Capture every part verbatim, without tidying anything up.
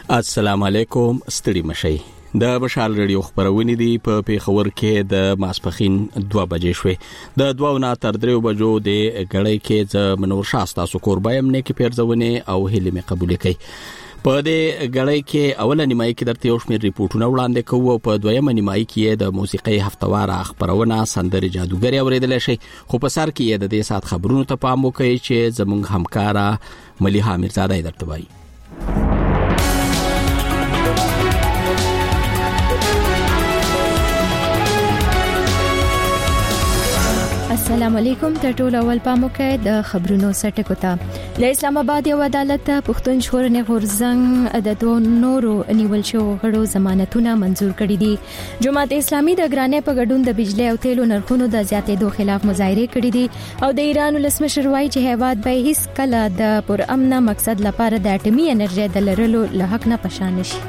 السلام علیکم، ستړي مشئ. د مشال رادیو خبرونه دي په پیښور کې د ماسپخین دوه بجې شوې. د دوه نه تر درې بجو د غړې کې ز منور شاستا سو قربایم نه کې پیرځونه او هلي مې قبول کړي. په دې غړې کې اوله نیمایي کې درته یو شمېر ریپورتونه وړاندې کوو او په دویمه نیمایي کې د موسیقي هفتوار خبرونه سندري جادوګری اوریدل شي. خو په سر کې د دې سات خبرونو ته پام وکړئ چې زموږ همکارا مليحه میرزاده درته وایي. السلام علیکم. تر ټولو اول پامو کې د خبرونو سرټکو ته د اسلام آباد یو عدالت پښتون ژغورنې غورځنګ د دوه نورو نیول شو غړو ضمانتونه منزور کړي دي. جماعت اسلامي د ګرانې په ګډون د بجلی او تیلو نرخونو د زیاتېدو خلاف مظاهره کړي دي او د ایران ولسمشر وایي چې هیواد به هیڅ کله د پرامن مقصد لپاره د اټومي انرژي د لرلو له حق نه پشان نشي.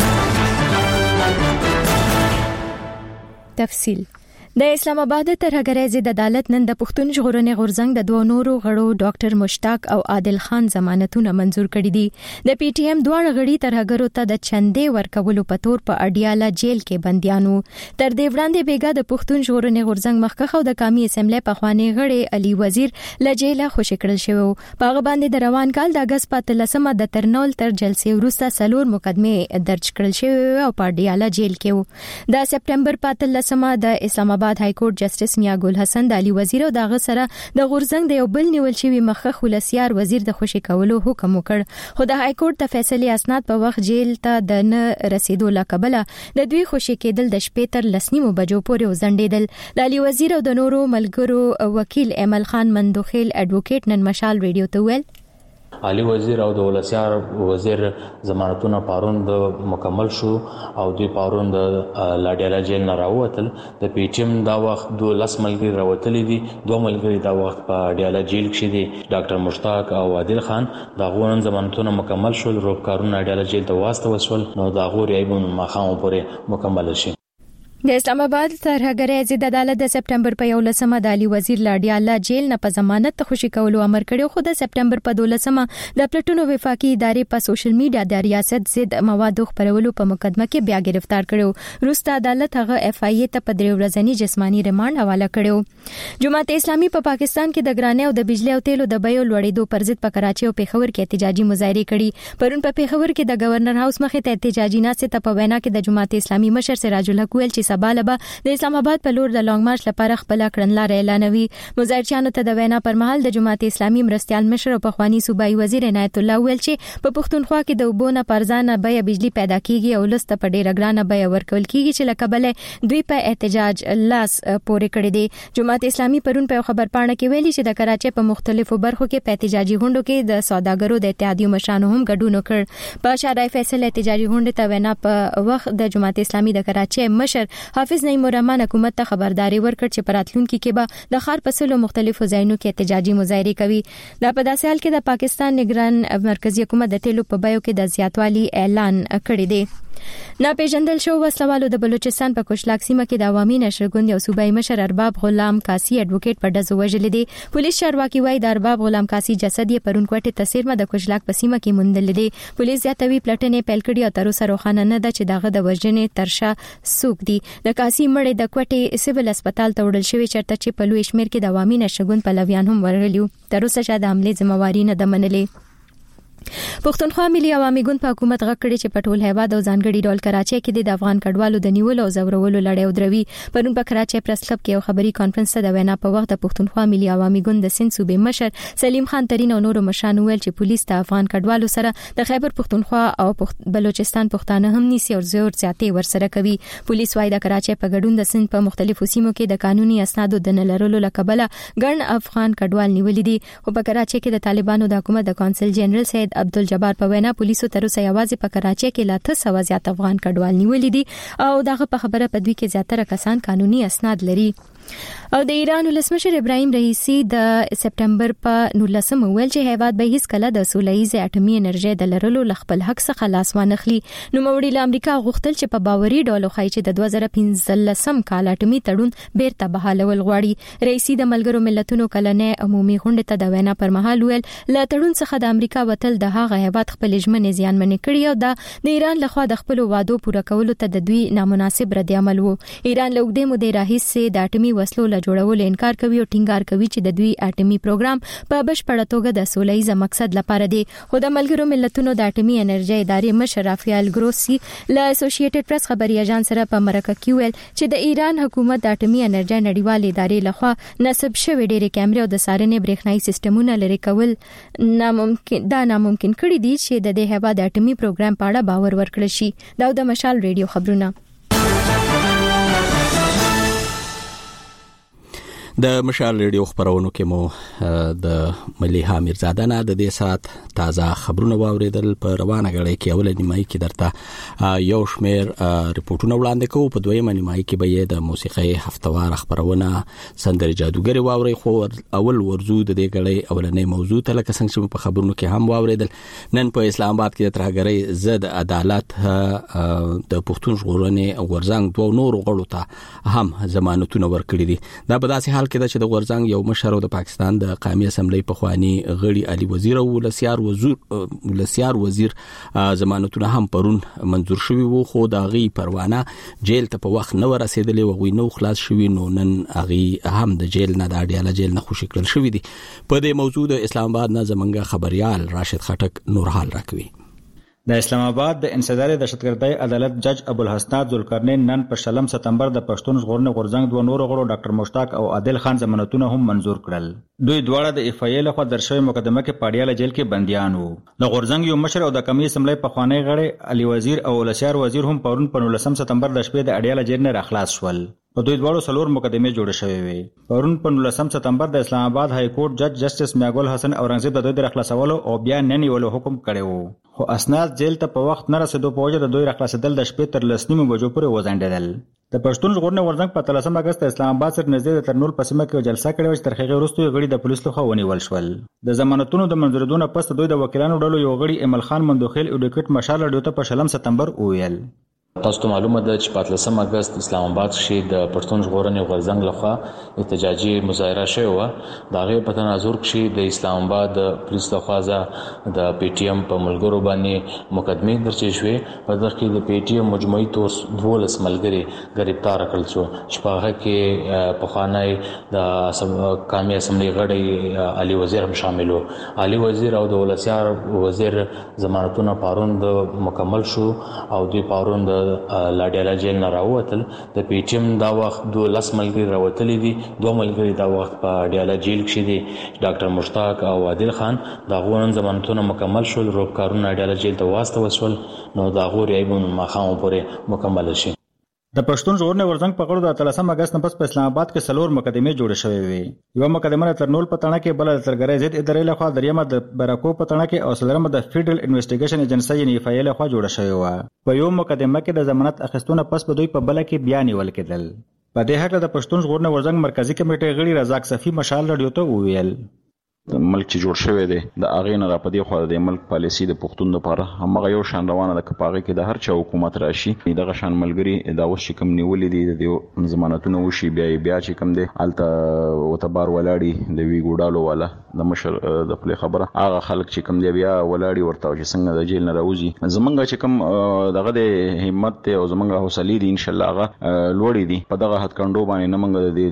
تفصیل د اسلام آباد ترهګرۍ ضد عدالت نن د پښتون ژغورنې غورځنګ د دوه نورو غړو ډاکټر مشتاق او عادل خان ضمانتونه منزور کړي دي. د پی ټی ایم دوه غړي ترهګرو ته د چندې ورکولو په تور په اډیاله جیل کې بنديانو. تر دې وړاندې بیګا د پښتون ژغورنې غورځنګ مخکخ او د قومي اسمبلی په خواني غړي علي وزیر له جیله خوشی کړل شو. په هغه باندې د روان کال د اگست په لسمه د ترنول تر جلسې وروسته سلور مقدمه درج کړل شو او په اډیاله جیل کې وو. د سپټمبر په لسمه د اسلام آباد های کورټ جسټس میا ګل حسن د علي وزیر او دغه سره د غورځنګ د یو بل نیول شوی مخخ ولسیار وزیر د خوشی کولو حکم وکړ. خو د های کورټ د فیصلې اسناد په وخت جیل ته د نه رسیدو لکبله د دوی خوشی کېدل د شپې تر لسنیمو بجو پورې وزندېدل. د علي وزیر او د نورو ملګرو وکیل ایمل خان مندوخیل اډوکیټ نن مشال رادیو ته ویل علي وزیر او د ولسیار وزیر ضمانتونه پارون د مکمل شو او دوی پارون د لاډیالا جیل نه راووتل. د پی ټی ایم دا وخت دوه لس ملګري راوتلي دي. دوه ملګري دا وخت په ډیالا جیل کې دي. ډاکټر مشتاق او عادل خان دا غوړن ضمانتونه مکمل شول. روبکارونه ډیالا جیل ته واسطه وسول نو دا غوړي ایبون مخاو پورې مکمل شي. د اسلام آباد ترهګرۍ ضد عدالت د سپټمبر په یولسمه د علي وزیر لاډیالا جیل نه په ضمانت خوشی کولو امر کړو. خو د سپټمبر په دولسمه د پلټونو وفاقي ادارې په سوشل میډیا د ریاست ضد موادو خپرولو په مقدمه کې بیا گرفتار کړو. وروسته عدالت هغه اف ای ای ته په درې ورځنی جسمانی ریماند حواله کړو. جماعت اسلامي په پاکستان کې د ګرانې او د بجلی او تیلو د بیو لوړېدو پر ضد په کراچي او پیښور کې احتجاجي مظاهره کړي. پرون په پیښور کې د گورنر هاوس مخې ته احتجاجي ناستې ته په وینا کې د جماعت اسلامي مشر سراج الحق ویل چې سبا لبا د اسلام آباد په لور د لانګ مارچ لپاره خپل کړنلار اعلانوي. مظاهرچیانو ته د وینا پر مهال د جماعت اسلامي مرستيال مشر او پخوانی صوبایي وزیر عنایت الله ویل چې په پښتونخوا کې د وبونه پرځانه بیه بجلی پیدا کیږي او لسته په ډیره ګرانه بیه ورکول کیږي چې لکبل دوی په احتجاج لاس پورې کړی دی. جماعت اسلامي پرون په خبر پاڼه کې ویلي چې د کراچۍ په مختلفو برخو کې په احتجاجي غونډو کې د سوداګرو د اتحادیو مشرانو هم ګډون وکړ. په شارع فیصل احتجاجي غونډه ته وینا په وخت د جماعت اسلامي د کراچۍ مشر حافظ نعیم الرحمن حکومت ته خبرداري ورکړ چې پراتلونکو کې به د خار پسلو مختلفو ځایونو کې احتجاجي مظاهره کوي. دا په داسې حال کې د پاکستان نگران مرکزی حکومت د تیلو په بیو کې د زیاتوالي اعلان کړی دی. ناپېژندل شو وسلوالو د بلوچستان په کوشلاک سیمه کې د عوامي نشرګوند یو صوبایي مشر ارباب غلام کاسي اډوکیټ په ډزو وژل دي. پولیس چارواکي وایي د ارباب غلام کاسي جسد یې پرون کوټه تسیرمه د کوشلاک په سیمه کې موندل دي. پولیس زیاتوي پلټنې پیل کړي او تر اوسه روښانه نه ده چې دغه د وژنې ترشا څوک دي. د کاسي مړی د کوټې سیویل هسپتال ته وړل شوی چرته چې په لوی شمیر کې د عوامي نشرګوند پلویان هم ورغلیو. تر اوسه چې د حمله ذمہواری نه ده منلې. پښتونخوا ملي عوامي ګوند په حکومت غږ کړی چې په ټول هیواد او ځانګړي ډول کراچۍ کې د افغان کډوالو د نیولو او زورولو لړۍ ودروي. پرون په کراچۍ پریس کلب کې یو خبري کانفرنس ته د وینا په وخت د پښتونخوا ملي عوامي ګوند د سند صوبې مشر سلیم خان ترين او نورو مشرانو ویل چې پولیس د افغان کډوالو سره د خیبر پښتونخوا او پخت... بلوچستان پښتانه هم نیسي او زور زیاتې ورسره کوي. پولیس وايي د کراچۍ په ګډون د سند په مختلفو سیمو کې د قانوني اسنادو د نه لرلو لکبله ګڼ افغان کډوال نیولې دي. او په کراچۍ کې د طالبانو د حکومت د کونسل جنرال سید عبدالجبار په وینا پولیسو تر اوسه یوازې په کراچۍ کې لا څه سوا زیات افغان کډوال نیولې دي او دغه په خبره په دوی کې زیاتره کسان قانوني اسناد لري. او د ایران ولسمشر ابراهیم رئیسی د سپټمبر په نولسمه ویل چې هیواد به هیڅ کله د سولهییز اټومي انرژي د لرلو خپل حق څخه لاس وانخلي. نو موري له امریکا غوښتل چې په باوري ډول خای چې د دوه زره پنځلسم کال اټومي تړون بیرته بحالول غواړي. رئیسی د ملګرو ملتونو کلنې عمومي غونډه ته د وینا پر مهال ویل له تړون څخه د امریکا وتل د هغه هیواد خپل ژمنې زیانمن کړي او د ایران لخوا د خپل وعدو پوره کولو ته د دوی نامناسب رد عمل وو. ایران له وګړي مودې راهیسې د اټومي وسلو جوړولو انکار کوي او ټینګار کوي چې د دوی اټومي پروګرام په بشپړه توګه د سولهییز مقصد لپاره دی. خو د ملګرو ملتونو د اټومي انرژي ادارې مشر رافایل ګروسی له اسوسییټډ پریس خبري اژانس سره په مرکه کې ویل چې د ایران حکومت د اټومي انرژي نړیوال ادارې لخوا نصب شوی ډېرې کیمرې او د سارنې برېښنايي سیستمونه لري کول ناممکن دا ناممکن کړی دي چې د دې هیواد د اټومي پروګرام په اړه باور ورکړي شي. دا د مشال ریډیو خبرونه. د مشال ریډیو خبرونو کې مو د مليحه میرزاده نه د دې سات تازه خبرونه واوریدل. په روانه غړې کې اول نیمایي کې درته یو شمیر ریپورتونه وړاندې کوو. په دویمه نیمایي کې به د موسیقي هفتوار خبرونه سندري جادوګری واوري. خو اول ورزو د دې غړې اولنې موضوع ته لکه څنګه چې په خبرونو کې هم واوریدل. نن په اسلام آباد کې د ترهګرۍ ضد عدالت د پښتون ژغورنې غورځنګ دوه نور غړو ته هم ضمانتونه ورکړي دي. دا په داسې حال کې چې د غورځنګ یو مشر او د پاکستان د قومي اسمبلی په خواني غړي علي وزیر او ولسیار وزیر ولسیار وزیر ضمانتونه هم پرون منظور شوی وو. خو د غي پروانه جیل ته په وخت نه ورسېدلې او غوي نو خلاص شوی. نو نن غي هم د جیل نه د اډیاله جیل نه خوشی کړل شوی دي. په دې موضوع د اسلام آباد نه زمونږ خبريال راشد خټک نور حال راکوي. د اسلام آباد د انسداد دهشتګردۍ عدالت جج ابوالحسنات ذوالقرنین نن په شلم ستمبر د پښتون ژغورنې غورځنګ دوه نور غړو ډاکټر مشتاق او عادل خان ضمانتونه هم منظور کړل. دوی دواړه د اف ای ای لخوا درشوي مقدمه کې پاډیاله جیل کې بنديان وو. د غورځنګ یو مشر او د قومي اسمبلی په خوانی غړي علي وزیر او ولسیار وزیر هم پرون په نولسم ستمبر د شپې د اډیاله جیل نه راخلاص شول. په دوی دواړو څلور مقدمې جوړې شوې وې. پرون په نولسم ستمبر د اسلام آباد های کورټ جج جسټس میاګل حسن اورنګزیب د دوی د راخلاصولو او بیا نه نیولو حکم کړی وو. خو اسناد جیل ته په وخت نه رسیدو په وجه د دوی راخلاصېدل د شپې تر لسنیمو بجو پورې وځنډېدل. د پښتون ژغورنې غورځنګ په اتلسم اګست اسلام آباد سره نږدې د ترنول په سیمه کې جلسه کړې چې تر هغې وروسته غړي د پولیسو لخوا ونیول شول. د ضمانتونو د منظورېدو نه پس دوی د وکیلانو ډلو یو غړي ایمل خان مندوخیل اډوکیټ مشال رادیو ته په شلم ستمبر وویل. تاسو ته معلومه ده چې په اتلسم اګست اسلام آباد کې د پښتون ژغورنې غورځنګ لخوا احتجاجي مظاهره شوې وه. د هغې په تناظر کې د اسلام آباد پولیس لخوا د پی ټي ایم په ملګرو باندې مقدمې درچې شوې. په دغه کې د پی ټي ایم مجموعي طور دولس ملګري ګرفتار کړل شو چې په هغه کې پخوانی د قومي اسمبلی غړی علي وزیر هم شامل و. علي وزیر او د ولسیار وزیر ضمانتونه پرون مکمل شو او دوی پرون د لاډیاله جیل نه راووتل. د پی ټي ایم دا وخت دوه لس ملګري راوتلي دي. دوه ملګري دا وخت په ډیاله جیل کې دي. ډاکټر مشتاق او عادل خان دا غوړن ضمانتونه مکمل شول. روبکارونه ډیاله جیل ته واستول شول. نو دا غوړي ایبون مخامو پورې مکمل شي. د پښتون ژغورنې غورځنګ په غړو د اتلسم اګست نه پس په اسلام آباد کې څلور مقدمې جوړې شوې وې. یوه مقدمه د ترنول په تڼه کې، بله د ترهګرۍ ضد ادارې لخوا، دریمه د براکو په تڼه کې او څلورمه د فیډرل انویسټیګیشن ایجنسۍ یعنې اف ای ای لخوا جوړه شوې وه. په یو مقدمه کې د ضمانت اخیستونه پس په دوی په بله کې بیا نیول کېدل. په دې هکله د پښتون ژغورنې غورځنګ مرکزي کمیټې غړي رزاق صفي مشال راډیو ته وویل. د ملک چې جوړ شوی دی د هغې نه را په دې خوا د ملک پالیسي د پښتون دپاره همغه یو شان روانه ده که په هغې کې د هر چا حکومت راشي دغه شان ملګري دا اوس چې کوم نیولي دي د دې ضمانتونه وشي بیا بیا چې کوم دی هلته ورته بار ولاړي د ویګو ډالو والا د مشر د خپلې خبره هغه خلک چې کوم دی بیا ولاړي ورته چې څنګه د جیل نه راوځي. زمونږ چې کوم دغه د همت دی او زمونږ حوصلې دي انشاءالله هغه لوړې دي. په دغه هتکندو باندې نه موږ د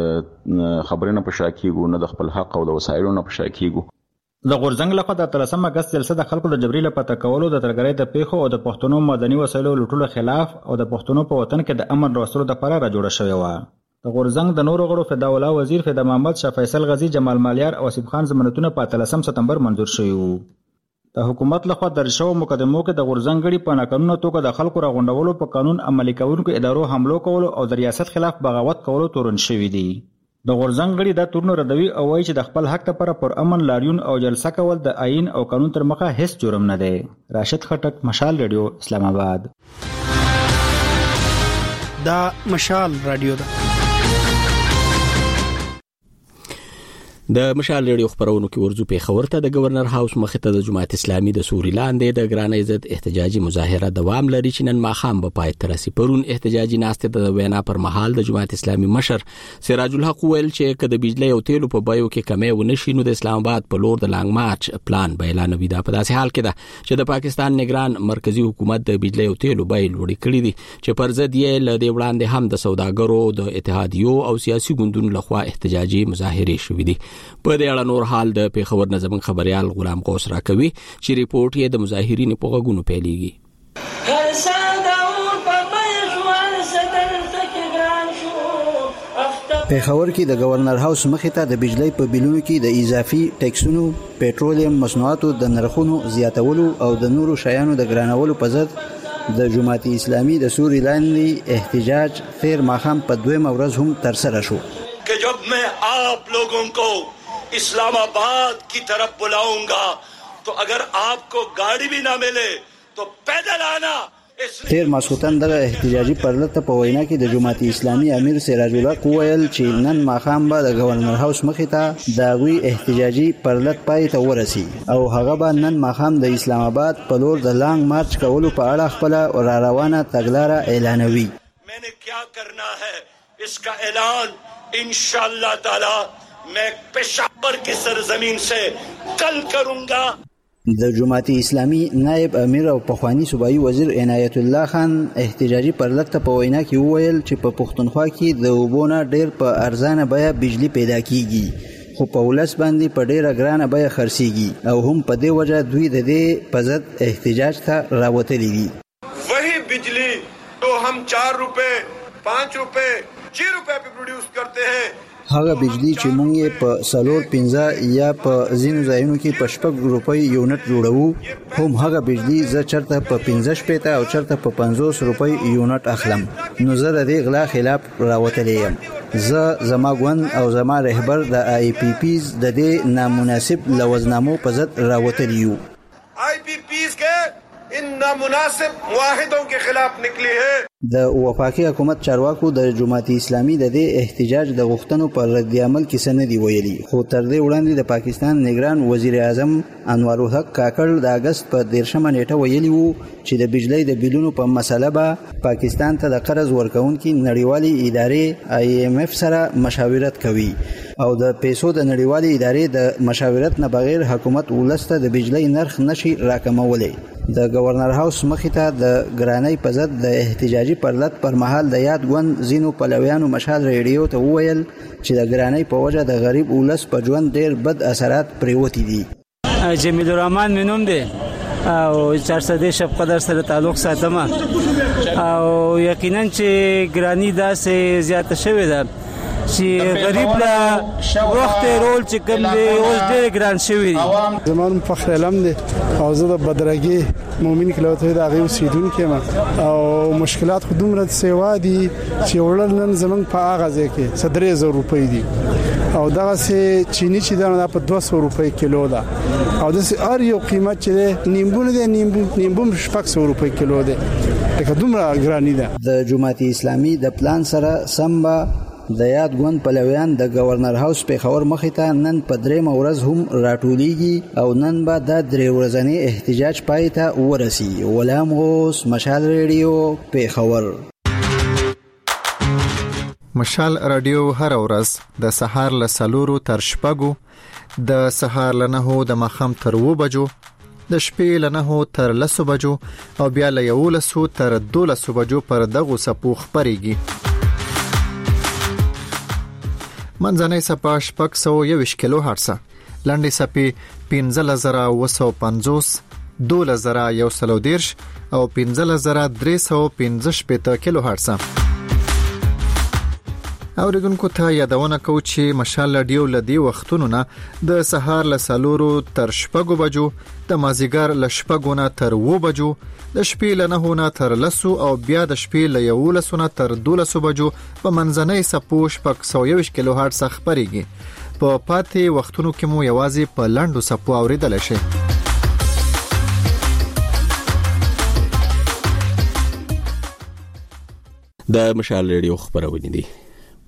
دې خبرې نه په شا کېږو، نه د خپل حق او د وسایلو نه په شا کېږو. د غورځنګ لخوا د اتلسم اګست جلسه د خلکو د جبري له پته کولو، د ترهګرۍ د پیښو او د پښتنو مدني وسایلو لوټلو خلاف او د پښتنو په وطن کې د امن راوستلو لپاره را جوړه شوې وه. د غورځنګ د نورو غړو فدا الله وزیر، فدا محمد، شاه فیصل غزي، جمال مالیار او اسیب خان ضمانتونه په اتلسم ستمبر منظور شوي وو. د حکومت لخوا درج شوو مقدمو کې د غورځنګ غړي په ناقانونه توګه د خلکو راغونډولو، په قانون عملي کوونکو ادارو حملو کولو او د ریاست خلاف بغاوت کولو تورن شوي دي. د غورځنګ غړي دا تورنو ردوي او وایي چې د خپل حق لپاره پر امن لاریون او جلسه کول د آئین او قانون تر مخه هیڅ جرم نه دی. راشد خټک، مشال رادیو، اسلام آباد. دا مشال رادیو ده. د مشال ریډیو خبرونو کې ورځو په خبر ته د گورنر هاوس مخې ته د جماعت اسلامي د سوري لاندې د ګرانۍ ضد احتجاجي مظاهره دوام لري چې نن ماخام به پای ته رسي. پرون احتجاجي ناسته د وینا پر مهال د جماعت اسلامي مشر سراج الحق ویل چې کله بجلی او تیلو په بایو کې کمی ونشي نو د اسلام آباد په لور د لانګ مارچ پلان به اعلان وي. دا په داسې حال کې ده چې د پاکستان نگران مرکزی حکومت د بجلی او تیلو بای لوړې کړې دي چې پر ضد یې ل دې وړاندې هم د سوداګرو د اتحادیو او سیاسي ګوندونو لخوا احتجاجي مظاهره شوې دي. په دې اړه نور حال د پیښور نظم خبريال غلام غوث راکوي چې ریپورت یې د مظاهرین په غوږونو پیلېږي. پیښور کې د گورنر هاوس مخې ته د بجلی په بیلونو کې د اضافي ټیکسونو، پېټرولیم مصنوعاتو د نرخونو زیاتولو او د نورو شیانو د ګرانولو په ضد د جماعت اسلامي د سوري لاندې احتجاج تیر ماخام په دویمه ورځ هم ترسره شو. कि जब मैं आप लोगों को इस्लामाबाद की तरफ बुलाऊंगा तो अगर आपको गाड़ी भी ना मिले तो पैदल आना. تیر ماسوتن دغه احتجاجي پرلته په وینا کې د جماعت اسلامي امیر سراج الحق ویل چې نن ماخام به د گورنر هاوس مخې ته د غوي احتجاجي پرلت پای ته ورسي او هغه به نن ماخام د اسلام آباد په لور د لانګ مارچ کولو په اړه خپل را روانه تګلارې اعلانوي. मैंने क्या करना है इसका ऐलान इंशाअल्लाह ताला मैं पेशावर की सरजमीन से कल करूंगा. د جماعت اسلامي نائب امیر او پخوانی صوبایي وزیر عنایت الله خان احتجاجي پرلت په وینا کې وویل چې په پښتونخوا کې د وبونه ډېر په ارزانه بیه بجلی پیدا کیږي خو په ولس باندې په ډېره ګرانه بیه خرڅيږي او هم په دې وجه دوی د دې په ضد احتجاج ته راوتلي دي. वही बिजली तो हम चार रुपए पाँच रुपए छह रुपए पे प्रोड्यूस करते हैं هغه بجلی چې مونږ یې په سلور پنځه یا په ځینو ځایونو کې په شپږ روپۍ یونټ جوړوو هم هغه بجلی زه چرته په پنځه شپېته او چرته په پنځوس روپۍ یونټ اخلم نو زه د دې غلا خلاف راوتلی یم. زه زما ګوند او زما رهبر د آی پی پیز د دې نامناسب لوزنامو په ضد راوتلی یو. آی پی پیز کې ان نامناسب معاهدوں کے خلاف نکلی ہے. د وفاقي حکومت چارواکو د جماعت اسلامي د دې احتجاج د غوښتنو پر رد عمل کې څه نه دی ویلي خو تر دې وړاندې د پاکستان نگران وزیر اعظم انور الحق کاکړ د اگست په دیرشمه نیټه ویلي وو چې د بجلی د بیلونو په مسله به پاکستان ته د قرض ورکونکي نړیوالې ادارې آی ایم اف سره مشاورت کوي او د پیسو د نړیوالې ادارې د مشاورت نه بغیر حکومت ولسته د بجلی نرخ نشي راکمولی. د گورنر هاوس مخې ته د ګرانۍ په ضد د احتجاجي پرلت پر مهال د یاد ګوند ځینو پلویانو مشال ریډیو ته وویل چې د ګرانۍ په وجه د غریب ولس په ژوند ډېر بد اثرات پریوتي دي. جمیل الرحمن مې نوم دی او چارصدې شب قدر سره تعلق ساتم او یقینا چې ګرانی داسې زیاته شوې ده چې غریب لا وخت رول چې کوم دی اوس ډېر ګران شوی دی. زمون فخر علم دی او زه د بدرګي مؤمن کلوته د هغه اوسیدونکو یم او مشکلات خو دومره سیوا دي چې ورل نن زمون په هغه ځای کې صدرې زر روپۍ دي او دغه سه چینی چې دا په دوه سوه روپۍ کیلو ده او د ار یو قیمت چې نیمبونه دي نیمبو نیمبو شپږ سوه روپۍ کیلو ده لکه دومره ګرانی ده. د جماعت اسلامي د پلان سره سمبا د یاد ګوند پلویان د گورنر هاوس پیښور مخې ته نن په درېمه ورځ هم راټولیږي او نن به د درې ورځنی احتجاج پای ته ورسي. غلام غوث، مشال ریډیو، پیښور. مشال رادیو هر ورځ د سهار له سلورو تر شپږو، د سهار له نهو د ماښام تر اووه بجو، د شپې له نهو تر لسو بجو او بیا له یولسو تر دولسو بجو پر دغو څپو خپرېږي. منځنۍ څپه شپږ سوه یوویشت کیلو هرټزه، لنډې څپې پنځلس زره اووه سوه پنځوس، دولس زره یو سل او دېرش او پنځلس زره درې سوه پنځه شپېته کیلو هرټزه. اوریدونکو ته یادونه کوو چې مشال رادیو له دې وختونو نه د سهار له څلورو تر شپږو بجو، د مازیګر له شپږو نه تر اووه بجو، د شپې له نهو نه تر لسو او بیا د شپې له یولسو نه تر دولسو بجو په منځنۍ څپو شپږ سوه یوویشت کیلو هرټز خپرېږي. په پاتې وختونو کې مو یوازې په لنډو څپو اوریدلی شئ. د مشال ریډیو خبرونه دي.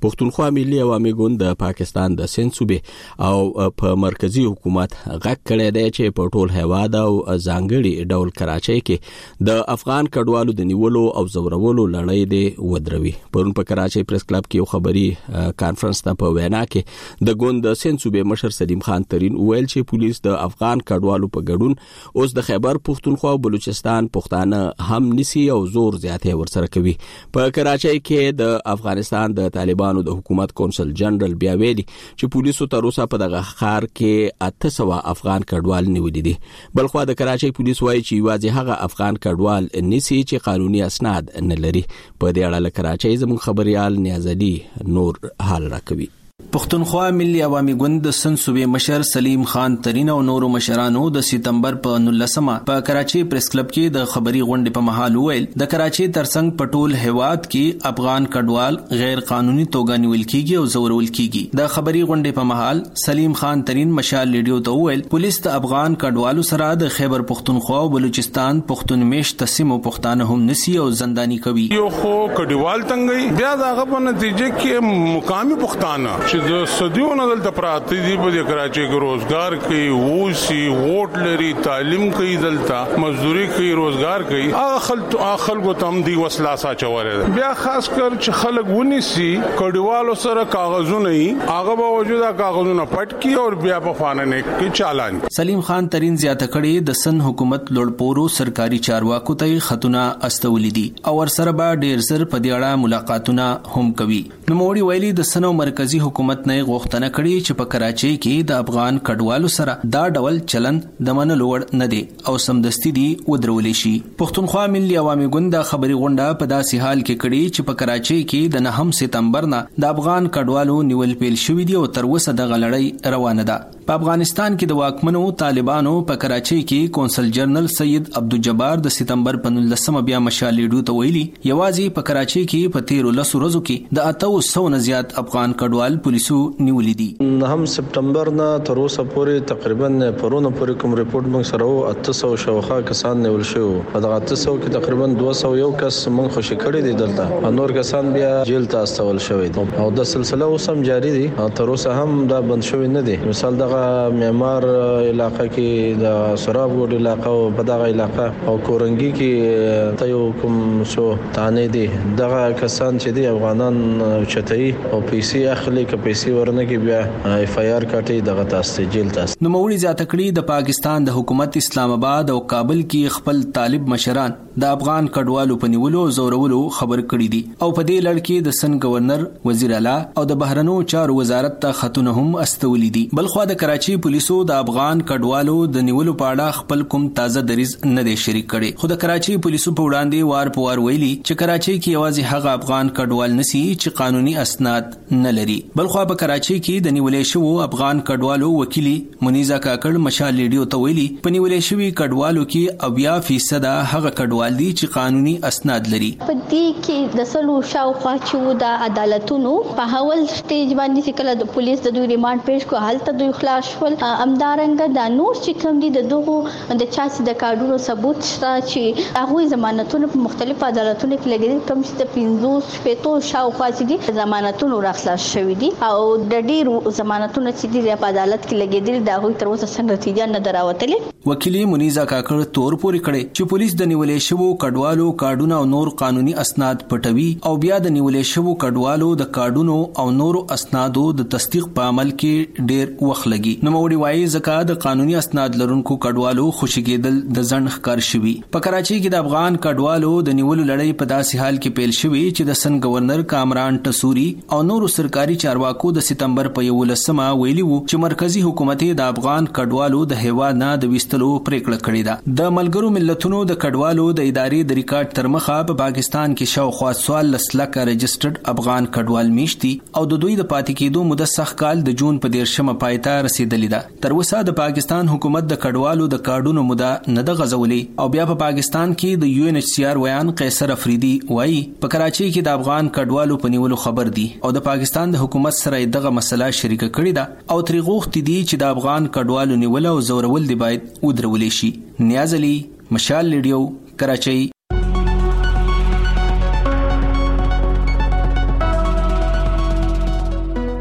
پښتونخوا ملي عوامي ګوند د پاکستان د سند صوبې او په مرکزی حکومت غږ کړی دی چې په ټول هیواد او ځانګړي ډول کراچۍ کې د افغان کډوالو د نیولو او زورولو لړۍ دی ودروي. پرون په کراچۍ پریس کلب کې یو خبري کانفرنس ته په وینا کې د ګوند د سند صوبې مشر سلیم خان ترین ویل چې پولیس د افغان کډوالو په ګډون اوس د خیبر پښتونخوا او بلوچستان پښتانه هم نسی او زور زیاتې ورسره کوي. په کراچۍ کې د افغانستان د طالبانو د حکومت کونسل جنرال بیا ویلي چې پولیسو تر اوسه په دغه ښار کې اته سوه افغان کډوال نیولي دي. بلخوا د کراچۍ پولیس وایي چې یوازې هغه افغان کډوال نیسي چې قانوني اسناد نه لري. په دې اړه له کراچۍ زموږ خبريال نیاز علي نور حال راکوي. پښتونخوا ملي عوامي ګوند د سند صوبې مشر سلیم خان ترین او نورو مشرانو د سپتمبر په نولسمه په کراچۍ پریس کلب کې د خبري غونډې په مهال ویل د کراچۍ ترڅنګ په ټول هیواد کې افغان کډوال غیر قانوني توګه نیول کیږي او زورول کیږي. د خبري غونډې په مهال سلیم خان ترین مشال لیډیو ته ویل پولیس د افغان کډوالو سره د خیبر پښتونخوا او بلوچستان پښتون میشت تسمو پښتانه هم نسی او زندانی کوي. یو خو کډوال تنګي بیا دغه په نتیجه کې مقامي پښتانه چې د صدیونه دلته پراته دي په کراچۍ کې روزګار کوي، ووسی ووټ لري، تعلیم کوي، دلته مزدوري کوي، روزګار کوي. هغه خلک خلکو ته هم دی وسلا ساچوره ده. بیا خاص کر چې خلک ونیسي کډوالو سره کاغذونه یې هغه به وجوده کاغذونه پټ کی او بیا په فاننه کې چالان. سلیم خان ترین زیاته کړي د سن حکومت لوړپورو سرکاري چارواکو ته خطونه استولې دي او ورسره به ډیر زر په دې اړه ملاقاتونه هم کوي. نو موري ویلي د سن مرکزی حکومت نه غوښتنه کړې چې په کراچۍ کې د افغان کډوالو سره دا ډول چلن د منلو وړ نه دی او سمدستي دی ودرولې شي. پښتونخوا ملي عوامي ګوند د خبري غونډه په داسې حال کې کړي چې په کراچۍ کې د نهم سپتمبر نه د افغان کډوالو نیول پیل شوې دي او تر اوسه د غلړۍ روانه ده. په افغانستان کې د واکمنو طالبانو په کراچۍ کې کونسل جنرال سید عبدالجبار د سپتمبر په نولسمه بیا مشال لیډیو ته ویلي یوازې په کراچۍ کې په تیرو لسو ورځو کې د اته سوو نه زیات افغان کډوال پولیسو نیولې دي. نهم سپتمبر نه تر اوسه پورې تقریبا پرونه پورې کوم ریپورت موږ سره وو اته سوه شاوخوا کسان نیول شوي. په دغه اته سوه کې تقریبا دوه سوه یو کس موږ خوشي کړي دي دلته، نور کسان بیا جیل ته استول شوي دي او د سلسله اوس هم جاری دي. تر اوسه هم دا بند شوی نه دي. مثال دغه معمار علاقې کې د سراب ګوډ علاقې او په دغه علاقې او کورنګي کې ته یو کوم شو تانه دي دغه کسان چې دي افغانان چتای او پیسې اخلي که پیسې ورنه کې بیا اف آی آر کاټي دغه تاسو جیل تاسو. نو موري زیاته کړي د پاکستان د حکومت اسلام آباد او کابل کې خپل طالب مشران د افغان کډوالو په نیولو زورولو خبر کړي دي او په دې لړ کې د سن گورنر وزیر اعلی او د بهرنیو چارو وزارت ته خطونه هم استولې دي. بلخوا د کراچۍ پولیسو د افغان کډوالو د نیولو په اړه خپل کوم تازه دریز نه دی شریک کړي. خو د کراچۍ پولیسو په وړاندې وار په وار ویلي چې کراچۍ کې یوازې هغه افغان کډوال نسی چې قانوني اسناد نه لري. بلخوا په کراچۍ کې د نیولې شوو افغان کډوالو وکیلی منیزا کاکړ مشال لیډیو ته ویلي په نیولې شوی کډوالو کې اویا فیصد هغه کډوال دي چې قانوني اسناد لري. په دې کې د سلو شاوخوا چې د عدالتونو په حول سټیج باندې چې کله د پولیس د دوی ریماند پیش کو حالت دوی خلاص شول امدارنګ د نور چې کوم دي د دغه د چاسي د کارډونو ثبوت شته چې هغه ضمانتونه په مختلفو عدالتونو کې لګیدل کوم چې د پنځوس شپېتو شاوخوا چې دي ضمانتونه راخلاص شوي دي او د ډیرو ضمانتونه چې دي په عدالت کې لګیدل دا هغوی تر اوسه څنګه نتیجه نه دراوتلې. وکیلی منیزا کاکړ تور پورې کړي چې پولیس د نیولې شوو کډوالو کارډونه او نور قانوني اسناد پټوي او بیا د نیولې شوو کډوالو د کارډونو او نورو اسنادو د تصدیق په عمل کې ډیر وخت لګي. نو موري وايي ځکه د قانوني اسناد لرونکو کډوالو خوشی کېدل د ځنډ ښکار شوی. په کراچۍ کې د افغان کډوالو د نیولو لړۍ په داسې حال کې پیل شوی چې د سن گورنر کامران ټسوري او نورو سرکاري چارواکو د سپتمبر په یولسمه ویلي وو چې مرکزی حکومت د افغان کډوالو د هیواد نه د وستلو پریکړه کړې ده. د ملګرو ملتونو د کډوالو د ادارې د ریکارډ تر مخه په پاکستان کې شاوخوا سوال لسلکه رجسټرډ افغان کډوال میشتي او د دوی د پاتې کېدو مده سخت کال د جون په دیرشمه پایته رسیدلې ده. تر اوسه د پاکستان حکومت د کډوالو د کارډونو مده نه ده غځولې او بیا په پاکستان کې د یو ان ایچ سی آر ویان قیصر افریدي وایي په کراچۍ کې د افغان کډوالو په نیولو خبر دي او د پاکستان د حکومت سره دغه مسله شریک کړې ده او تری غوښتي دي چې د افغان کډوالو نیول او زورول دی باید ودرولې شي. نیاز علي مشال لیډیو کراچۍ.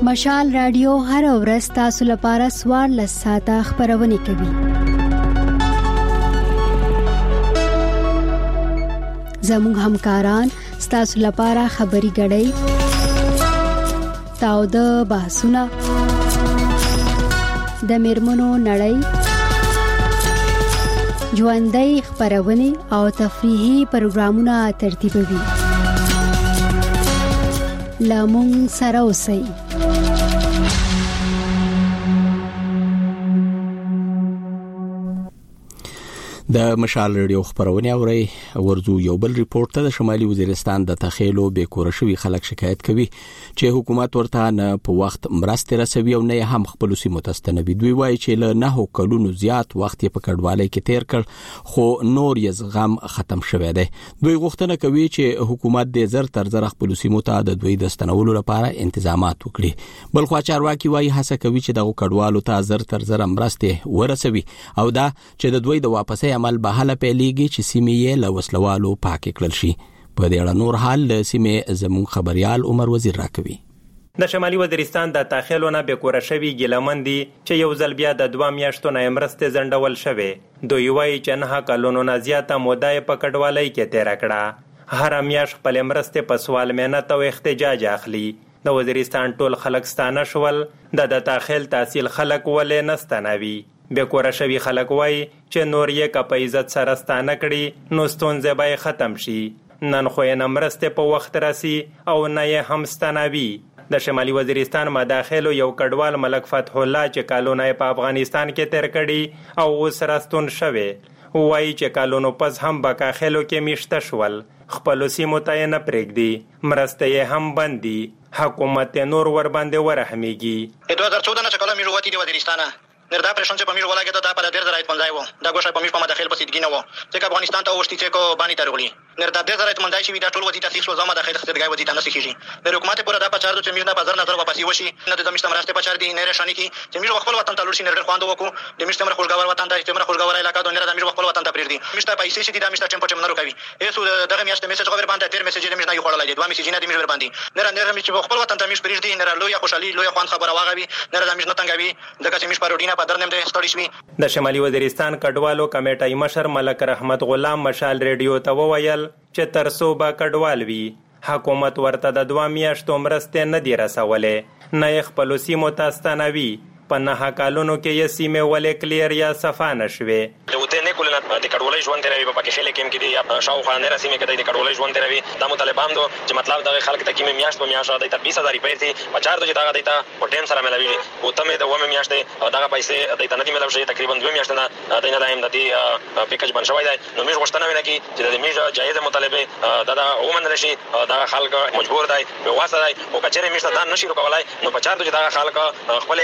مشال رادیو هر ورځ تاسو لپاره سوار لساته خبرونه کوي. زموږ همکاران تاسو لپاره خبري غړي تاو د بحثونه د میرمنو نړۍ ژوندۍ خبرونه او تفریحي پروګرامونه ترتیبوي. لامون سره اوسئ. د مشال رادیو خبرونه اوري. ورزو یو بل ریپورت ته د شمالي وزیرستان د تخیلو به کورشوي خلک شکایت کوي چې حکومت ورته نه په وخت مرسته رسوي او نه هم خپل سیمو تستنوي. دوی وایي چې له نه کلونو زیات وخت په کډوالۍ کې تیر کړ خو نور یې زغم ختم شوی دی. دوی غوښتنه کوي چې حکومت د زر تر زر خپل سیمو ته د دوی د ستنولو لپاره تنظیمات وکړي. بل خو چارواکي وایي هڅه کوي چې د کډوالو ته زر تر زر مرسته ورسوي او دا چې د دوی د واپسې عمل به حل پیلېږي چې سیمې یې له وسلوالو پاک کړل شي. په دې اړه نور حال له سیمې زموږ خبريال عمر وزیر راکوي. د شمالي وزیرستان د تاخیلونه به کورشوي ګلمندي چې یو ځل بیا د دوه میاشتو نه مرسته زندول شوه. دوی وایي چې نه کلونو نه زیاته موده په کډوالۍ کې تیر کړه. هر میاش خپل مرسته په سوال مهنت او احتجاج اخلي. د وزیرستان ټول خلک ستانه شول د د تاخیل تحصیل خلک ولې نستنوي. به کورشوي خلک وایي چې نور یې که په عزت سره ستانه کړي نو ستونزې به ختم شي. نن خو یې نه مرستې په وخت راسي او نه یې هم ستنوي. د شمالي وزیرستان مداخلو یو کډوال ملک فتح الله چې کالونه په افغانستان کې تیر کړي او اوس راستون شوی وایي چې کالونو پس هم بکاخلو کې میشته شول. خپل سیمو ته نه پرېږدي. مرسته یې هم بندي. حکومت نور ور باندې ورحمیږي. دوه هزار چودہ نه چکاله میرو وتی دی وزیرستان نر دا پرشن چې په میرو ولاګه دا په ډیر درایت مندای وو دا ګوشه په میش په مداخل په سیدګینه وو چې افغانستان ته وشتي چې کو باندې ترغلی نر دا ډیر درایت مندای شي دا ټول وتی تاسیس و زما داخل خدای وتی تاسو کیږي د حکومت پر دا په چارو چې میش نه بازار نظر واپسی وشي نه د مشتمل راسته په چار دی نه رشانی کی چې میش خپل وطن ته لور شي نر خواندو وکړو د مشتمل خوشګور وطن ته چې مر خوشګور علاقه د نر د میش خپل وطن ته پریږدي میش ته پیسې شي د میش ته ټیمپو ټیم نه کوي ایسو دغه میاشت میسج خبر باندې تیر میسج د میش نه یو خړلای دوه میسج نه د میش ور باندې نر نر میش خپل وطن ته میش پریږدي نر لوی خوشالي لوی خوان خبر واغوي نر د میش نه تنګوي دغه میش پروډینا په درنم د ستړي شوی. د شمالي وزیرستان کډوالو کمیټې مشر ملک رحمت غلام مشال ریډیو ته وویل چې ترسو با کډوال وی حکومت ورته د دوه میاشتو مرسته نه دی رسولې نه خپل سیمو ته ستنوي. په نه کالونو کې یې سیمه ولې کلیر یا صفا نشوي. ته نه کولنه د کډوالۍ ژوند تیروي په پکې خلک کې دي یا شاوخوا نه رسمي کې د کډوالۍ ژوند تیروي. دا مطالبه دو چې مطلب د خلک ته کې میاشت په میاشت د بیس هزار روپۍ تي په چار د جدا دیتا په ټیم سره ملوي او ته د ومه میاشت دغه پیسې د تنه ملو شي تقریبا دوه میاشت نه د نه دایم د دې پیکج بن شوی دی. نو موږ غوښتنه وینه کی چې د میژه جایز مطالبه د د ومن رشي د خلک مجبور دی په واسه دی او کچره میشته دا نشي رکولای نو په چار د جدا خلک خپل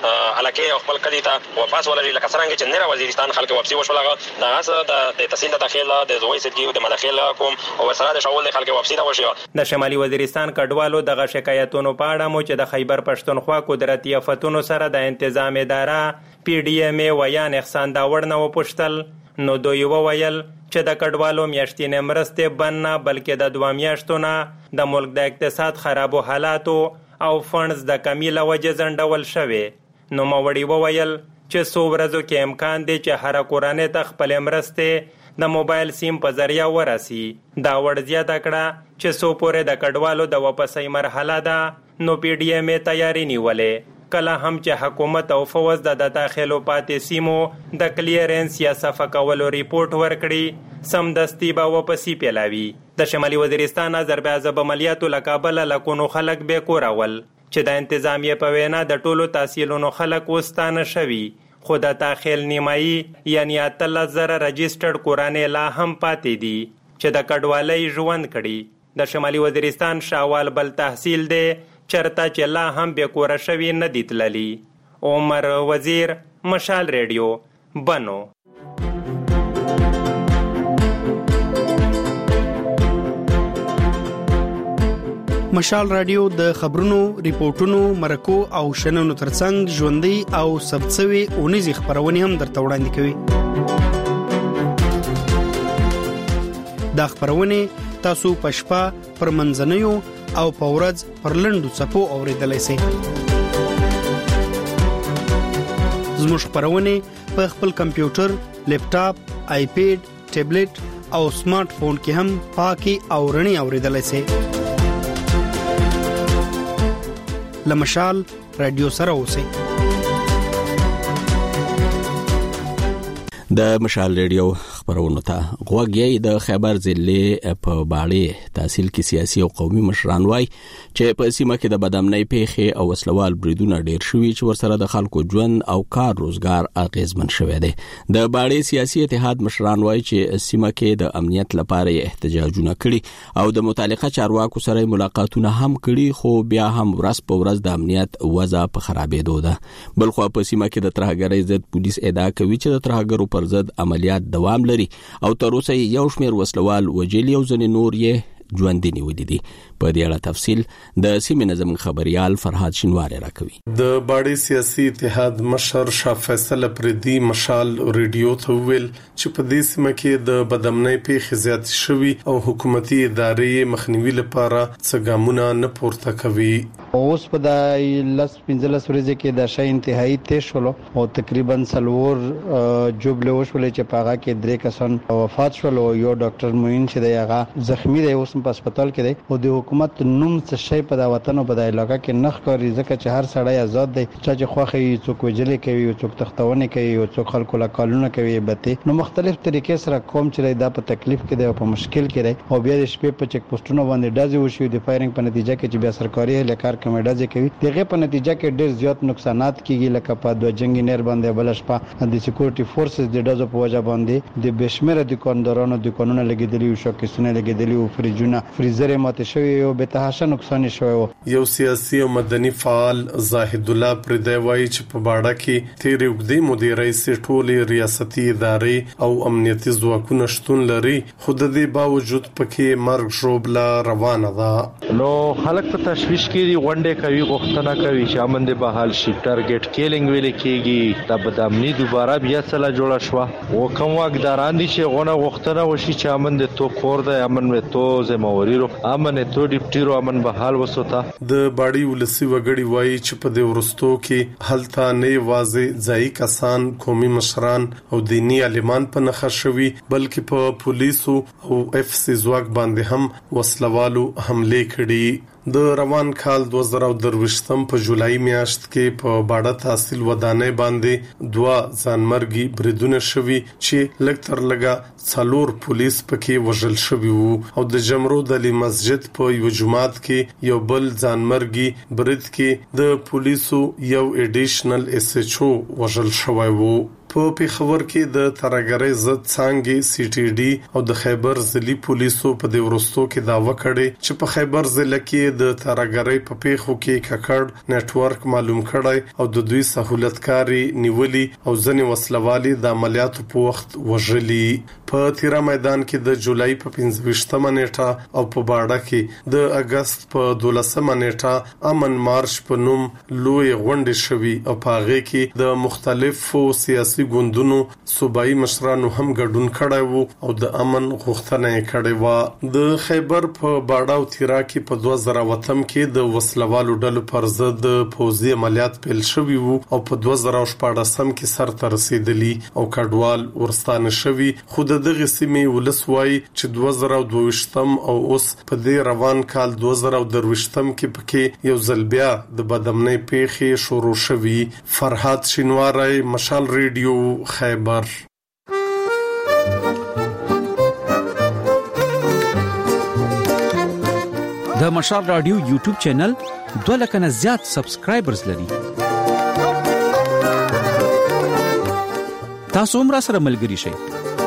علاقه خپل کلی ته واپس ولري لکه څنګه چې نره وزیرستان خلک واپسی وشولغه دا اسه د تحصیل د داخله د زوی سدګي د مداخله کوم او سره د شاول خلک واپسی دا وشي. د شمالي وزیرستان کډوالو دغه شکایتونو په اړه مو چې د خیبر پښتونخوا قدرتي آفتونو سره د تنظیم اداره پی ډی ایم ای ویان احسان داوړ نه وپوښتل نو دوی وویل چې د کډوالو میاشتې مرسته بنه بلکې د دوه میاشتو نه د ملک د اقتصاد خرابو حالاتو او فنډز د کمی له وجې ځنډول شوی. نو موړی وویل چې څو ورځو کې امکان دی چې هر کورانه ته خپل مرسته د موبایل سیم په ذریعہ ورسي. دا وړ زیاته کړه چې څو پورې د کډوالو د واپسۍ مرحله ده نو پی ډی ایم تیاری نیولې. کله هم چې حکومت او فوز د داخلو پاتې سیمو د کلیرنس یا صفه کولو ریپورت ورکړي سمدستي به واپسی پیلاوي. د شمالي وزیرستان ضربه عملیاتو لکابل لکونو خلک به کورول چې د انتظامیه په وینا د ټولو تحصیلونو خلک وستانه شوي خو د تاخیل نیمایي یعنی اتلس زره رجسټرډ کورانې لا هم پاتې دي چې د کډوالۍ ژوند کړي. د شمالي وزیرستان شاوال بل تحصیل دی چرته چې لا هم به کوره شوي نه دي تللي. عمر وزیر مشال ریډیو بنو. مشال رادیو د خبرونو، ریپورتونو، مرکو او شننو ترڅنګ ژوندۍ او سبڅوي اونیزي خبرونه هم درته وړاندې کوي. دا خبرونه تاسو پښپا پر منځنوي او په ورځ پر لنډو څپو اوریدلای شئ. زموږ خبرونه په خپل کمپیوټر، لیپټاپ، آیپیډ، ټابلیټ او سمارټ فون کې هم پاکي او رڼي اوریدلای شئ. لمشال رادیو سره اوسئ. د مشال ریډیو خبرونه ته غوږی د خیبر ضلع په باړې تحصیل کې سیاسي او قومي مشران وای چې په سیمه کې د بدامنۍ پیښې او وسلوال بریدونه ډیر شوي چې ورسره د خلکو ژوند او کار روزګار اغیزمن شوی دی. د باړې سیاسي اتحاد مشران وای چې سیمه کې د امنیت لپاره احتجاجونه کړي او د متعلقه چارواکو سره ملاقاتونه هم کړي، خو بیا هم ورځ په ورځ د امنیت وضع په خرابېدو ده. بلخو په سیمه کې د ترهګرۍ ضد پولیس ادعا کوي چې د ترهګرو پر ضد عملیات دوام لري او تر اوسه یو شمېر وسلوال وجلی او ځینې نور یې ژوندي نیولي دي. په دې اړه تفصیل د سیمې نظم خبريال فرهاد شینواری راکوي. د باړې سیاسي اتحاد مشر شاه فیصل پردي مشال ریډیو ته ویل چې په دې سیمه کې د بدامنۍ پیښې زیات شوي او حکومتي ادارې مخنیوي لپاره څه ګامونه نه پورته کوي. اوس په د لس پنځلس ورځې کې د شای انتهایی تیر شول او تقریبا سلور جوبله وشولې چې په هغه کې درې کسان وفات شول او یو ډاکټر موین چې دغه زخمی دی اوس په هسپتال کې دی او د حکومت نوم څه شي په د وطن او په د علاقې کې نخ کوي ځکه چې هر سړی آزاد دی چې خوخه یې څوک وجلې کوي او څوک تختونه کوي او څوک خلکو لا قانون کوي بته نو مختلف طریقې سره کوم چې دا په تکلیف کې دی او په مشکل کې دی او بیا د شپې په چک پوسټونو باندې ډازې وشي د فایرینګ په نتیجه کې چې بیا سرکاري هلیکار کمیډه ځکه کوي دغه په نتیجه کې ډېر زیات نقصانات کیږي لکه په دوه جنگي نیر باندې بلش په د سکیورټي فورسز د ډازو په وجه باندې د بشمیر دکاندارانو دکانونه لګیدلي او شوکیسونه لګیدلي او فریجونه فریزر ماته شوی او به تهاشه نقصان شوی. یو سیاسي او مدني فعال زاهد الله پردی وایي چې په باړه کې تیر وګړي مدیرای سي ټولې ریاستي ادارې او امنیتي ځواکونه شتون لري، خو د دې باوجود پکې مرګ ژوبله روانه ده. نو خلک په تشویش کې غونډې کوي، غوښتنه کوي چې امن دې بحال شي. ټارګټ کیلینګ ویل کېږي دا بدامني دوباره بیا څه جوړه شو او کوم واګداران دي چې غونه غوښتنه وشي چې امن دې تو کور ده، امن دې تو زموږ امن تو ډیپټیرو امن بحال وسوتا. د باړی ولسی وګړي وایي چې په دې ورستو کې هلته نه واځي ځای کسان قومي مشران او دینی عالمان په نخښ شوي بلکې په پولیسو او اف سی ځواک باندې هم وسلوالو حمله کړي. د روان کال دوه زره درویشتم په جولای میاشت کې په باړه تحصیل ودانۍ باندې دوا ځانمرګي بریدونه شوي چې لکتر لګا څلور پولیس پکې وژل شوي وو او د جمرو د مسجد په یو جماعت کې یو بل ځانمرګي برید کې د پولیسو یو اډیشنل اس ایچ او وژل شوی وو. په پیښور کې د ترهګرۍ ضد څانګې سی ټي ډي او د خیبر ضلعي پولیسو په دې ورستو کې داوا کړې چې په خیبر ضلع کې د ترهګرۍ په پیښو کې ککړ نت ورک معلوم کړی او د دوی سہولتکاري نیولي او ځنې وسلوالي د عملیاتو په وخت وژلي. په تیرا میدان کې د جولای په پنځه ویشتمه نیټه او په باړه کې د اگست په دولسمه نیټه امن مارش په نوم لوی غونډه شوي او په هغه کې د مختلفو سیاسي ګوندونو صوبایي مشرانو هم ګډون کړی وو او د امن غوښتنه یې کړې و. د خیبر په باړه او تیرا کې په دوه زره وتم کې د وسلوالو ډلو پر ضد پوځي عملیات پیل شوي وو او په دوه زره شپاړسم کې سر ته رسیدلی او کډوال ورستانه شوي. خو د دغه سیمې ولس وایي چې دوه زره دویشتم او اوس په دې روان کال دوه زره درویشتم کې پکې یو ځل بیا د بدامنۍ پیښې شروع شوي. فرهاد شینواری، مشال ریډیو، خیبر. د مشال رادیو یوټیوب چینل دوه لک نه زیات سبسکرایبرز لري. تاسو هم را سره ملګري شئ.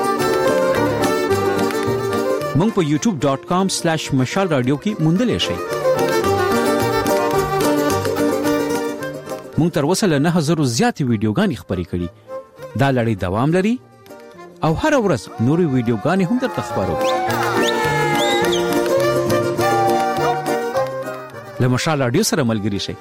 مونږ په یوټیوب ډاٹ کام سلیش مشال رادیو کې موندلې شئ. مونږ تر اوسه له نه هزارو زیات ویډیوګانې خبرې کړې. دا لړۍ دوام لري او هر ورځ نورې ویډیوګانې هم درته خبرو. له مشال رادیو سره ملګري شئ.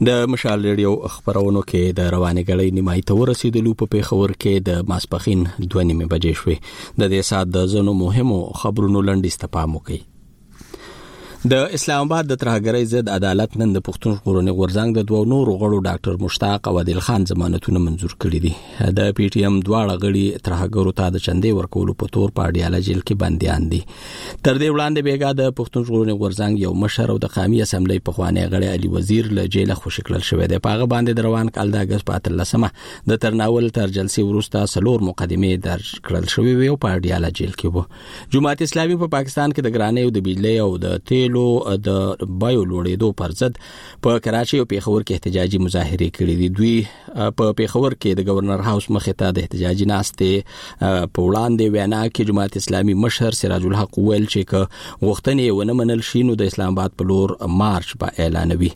د مشال ریډیو خبرونو کې د روانې غړې نیمای ته ورسېدلو په پیښور کې د ماسپخین دوه نیمې بجې شوې. د دې سات د زنو مهمو خبرونو لنډیز ته پام وکړئ. د اسلام آباد د ترهګرۍ ضد عدالت نن د پښتون ژغورنې غورځنګ د دوه نورو غړو ډاکټر مشتاق او عادل خان ضمانتونه منزور کړي دي. د پی ټی ایم دواړه غړي ترهګرو ته د چندې ورکولو په تور په اډیاله جیل کې بنديان دي. تر دې وړاندې بیګا د پښتون ژغورنې غورځنګ یو مشر او د قومي اسمبلی پخوانی غړی علي وزیر له جیل خوشی کړل شوی دی. په هغه باندې د روان کال د اگست په اتلسمه د ترناول تر جلسې وروسته سلور مقدمې درج کړل شوې وي او په اډیاله جیل کې وو. جماعت اسلامي په پاکستان کې د ګرانۍ او د بجلی او د تیلو د بایو لوړېدو پر ضد په کراچۍ او پیښور کې احتجاجي مظاهرې کړې دي. دوی په پیښور کې د گورنر هاوس مخې ته د احتجاجي ناستې په وړاندې وینا کې جماعت اسلامي مشر سراج الحق ویل چې که غوښتنې ونه منل شي نو د اسلام آباد په لور مارچ به اعلانوي.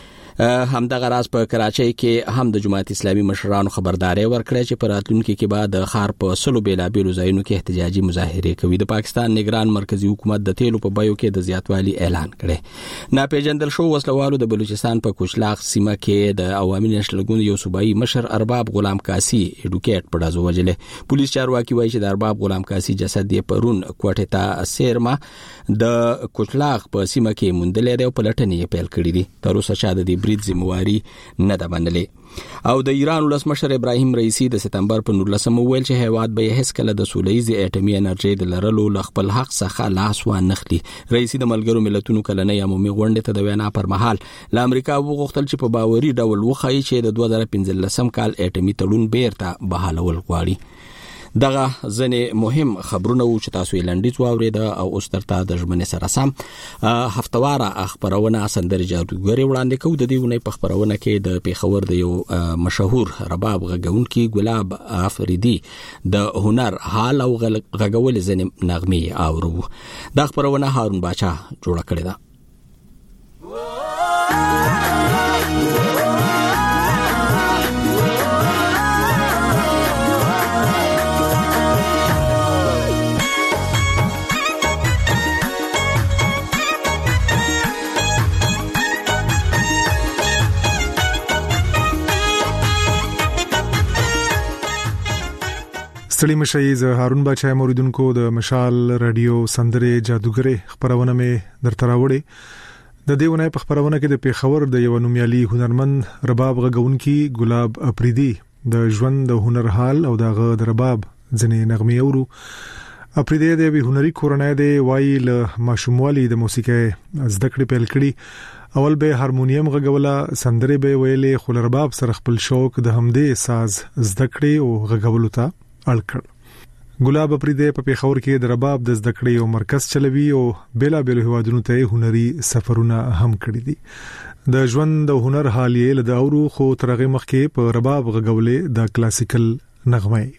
همدغه راز په کراچۍ کې هم د جماعت اسلامي مشرانو خبرداري ورکړه چې په راتلونکي کې به د ښار په سلو بیلابیلو ځایونو کې احتجاجي مظاهرې کوي. د پاکستان نگران مرکزی حکومت د تیلو په بیو کې د زیاتوالي اعلان کړي. ناپېژندل شو وسلوالو د بلوچستان په کوچلاغ سیمه کې د عوامي نشل ګوند یو صوبایي مشر ارباب غلام قاسی اډوکیټ په دازو وجلې. پولیس چارواکي وایي چې د ارباب غلام قاسی جسد یې پرون کوټه ته سیرما د کوچلاغ په سیمه کې موندل دی او پلټنې یې پیل کړې دي. تر اوسه چا د برید ذمہواری نه ده منلې. او د ایران ولسمشر ابراهیم رئیسی د سپتمبر په نولسمه ویل چې هیواد به هیڅ کله د سولهییزې اټومي انرژي د لرلو ل خپل حق څخه لاس وانخلي. رئیسی د ملګرو ملتونو کلنۍ عمومي غونډې ته د وینا پر مهال ل امریکا وغوښتل چې په باوري ډول وخایي چې د دوه زره پنځلسم کال اټومي تړون بیرته بحالول غواړي. دغه ځنې مهم خبرونه و چې تاسو یې لنډیز واورېده او اوس درته د ژمنې سره سم هفتواره خبرونه سندرې جادوګرې وړاندې کوو. د دې ونې په خبرونه کې د پیښور د یو مشهور رباب غږونکي ګلاب افریدي د هنر حال او غږول ځنې نغمې اورو. دا خبرونه هارون باچا جوړه کړې ده. ستړي مشي ز هارون باچا موریدونکو د مشال رادیو سندرې جادوګرې خبرونه مې درته راوړې. د دې ونې په خبرونه کې د پیښور د یو نومیالي هنرمند رباب غږونکي ګلاب افریدي د ژوند د هنر حال او دغه د رباب ځنې نغمې اورو. افریدي د وی هنري کورنۍ د وایي له ماشوموالي د موسیقۍ زده کړې پیل کړي. اول به هارمونیم غږوله، سندرې به ویلې، خو رباب سره خپل شوق د همدې ساز زده کړې او غږولو ته الکړ. ګلاب افریدي په پیښور کې د رباب د زده کړې یو مرکز چلوي او بیلا بیل هوادونو ته هنري سفرونه هم کړی دي. د ژوند د هنر حال یې له اورو خو ترغه مخکې په رباب غږولې د کلاسیکل نغمه.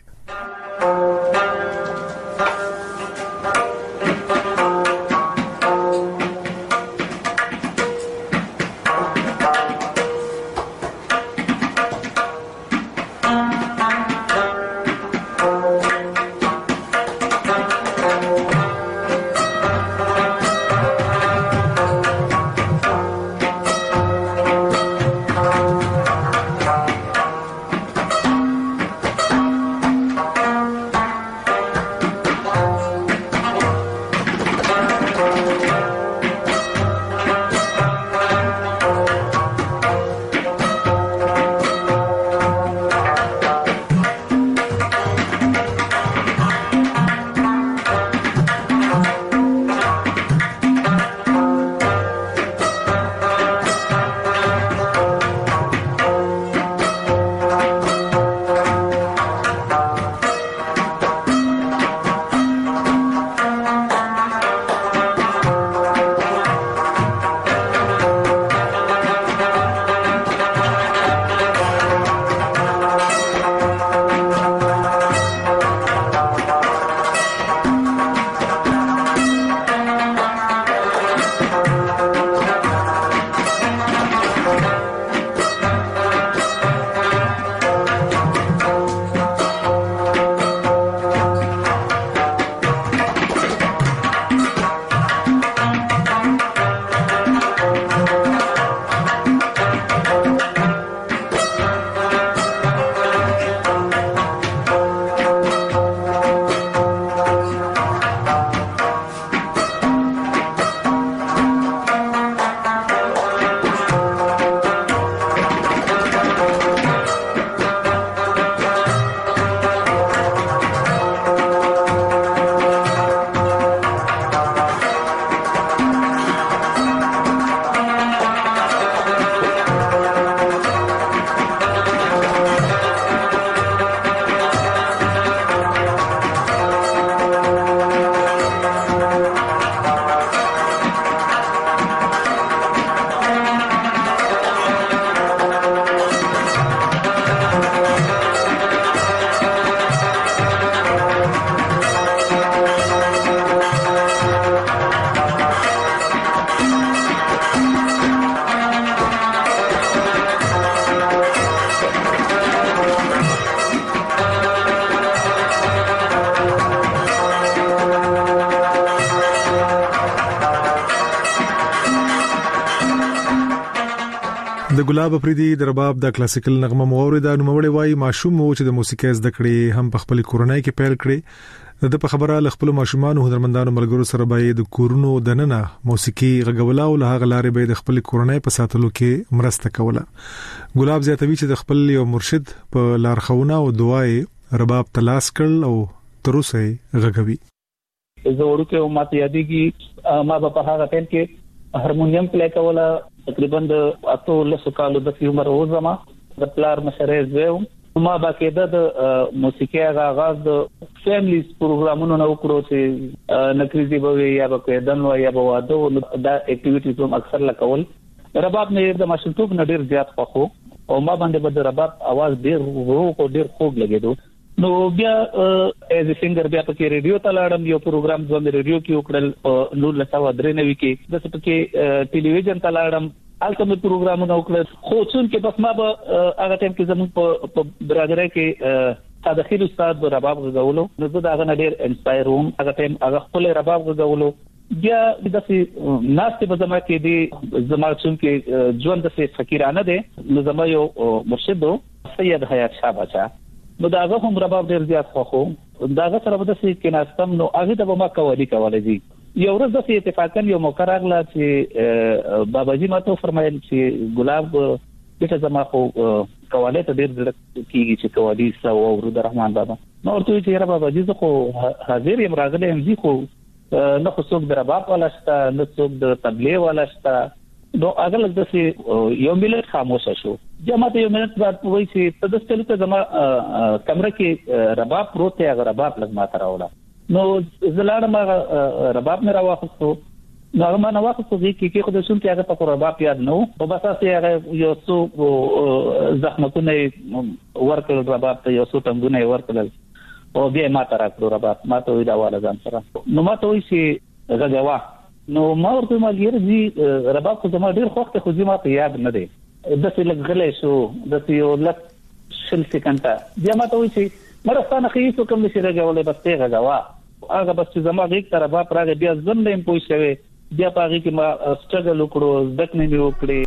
د ګلاب افریدي د رباب د کلاسیکل نغمه مورده نوموړی وای ماشوم وو چې د موسیقي زده کړې هم په خپل کورنۍ کې پیل کړې د په خبره ل خپل ماشومان او هنرمندانو ملګرو سره به د کورونو د نننه موسیقي غږولا او له هغه لارې به د خپل کورنۍ په ساتلو کې مرسته کوله. ګلاب زیاتوي چې د خپل یو مرشد په لارښوونه او دعای رباب تلاش کړ او تر اوسه غږوي. زه ورته ماته یادېږي ما په هغه ټیم کې هارمونیم پلی کوله تقریبا د اته لسو کالو د عمر و زما د پلار مشرې زو ما باقاعده د موسیقي آغاز د فیملی پروګرامونو نو کړو چې نکریزي به یا به دنو یا به واده دا اکټیویټیز هم اکثر لکول. رباب نه د ماشومتوب نه ډیر زیات خوښو او ما باندې به د رباب आवाज ډیر ورو او ډیر خوږ لګیدو. نو بیا ایز ا سنگر بیا په ریډیو ته لاړم یو پروګرام زموږ ریډیو کې وکړل نور لسا ودرې نوي کې د څه کې ټلویزیون ته لاړم الته مې پروګرامونه وکړل خو څون کې بس ما به هغه ټیم کې زموږ په برادرۍ کې صادقین استاد رباب غوولو نو زه دا غن ډیر انسپایر وم هغه ټیم هغه خپل رباب غوولو بیا د څه ناشته په زما کې دی زما څون کې ژوند د فقیرانه دی نو زما یو مرشد سید حیات شاه بچا نو داغه هم رباب ډیر زیات خوخو داغه سره به د کې ناستم نو هغه د ما کوالي کولای دي یو ورځ د اتفاقا یو موقع راغله چې باباجي ماته فرمایل چې ګلاب دغه زما خو کوالي ته ډیر کیږي چې کوالي سو او ورود رحمان بابا نو ورته چې را باباجي زه خو حاضر یم راغله هم زی خو نه خو څوک د رباب ولا شته نه څوک د تبلیغ ولا شته نو هغه لږ یو ملت خاموش شو جماعت یو ملت بعد وایي چې په دستلو ته زما کمره کې رباب پروت دی هغه رباب لږ ماته راوړه نو زلاړه ما رباب مې راوخستو نو هغه ما نه واخستو چې کې خو د شون کې هغه په رباب یاد نو په باسه هغه یو څو زخمتونه ورکړل رباب ته یو څو ټنګونه ورکړل او بیا ماته راکړو رباب ماته وی دا والا ځان سره نو ماته وی چې غږوا نو ما ورته ما لري رباب خو زما ډیر خوښ ته خو زما ته یاد نه دی د څه لګلې شو د یو لک شل سکندې بیا ما ته وی چې مرستانه خېسو کوم شي راغولې بس ته غوا هغه بس زما غیږ تر رباب راغی بیا زم نه پوي شوی بیا پاره کې ما سټرګل وکړو ځکه نه وکړې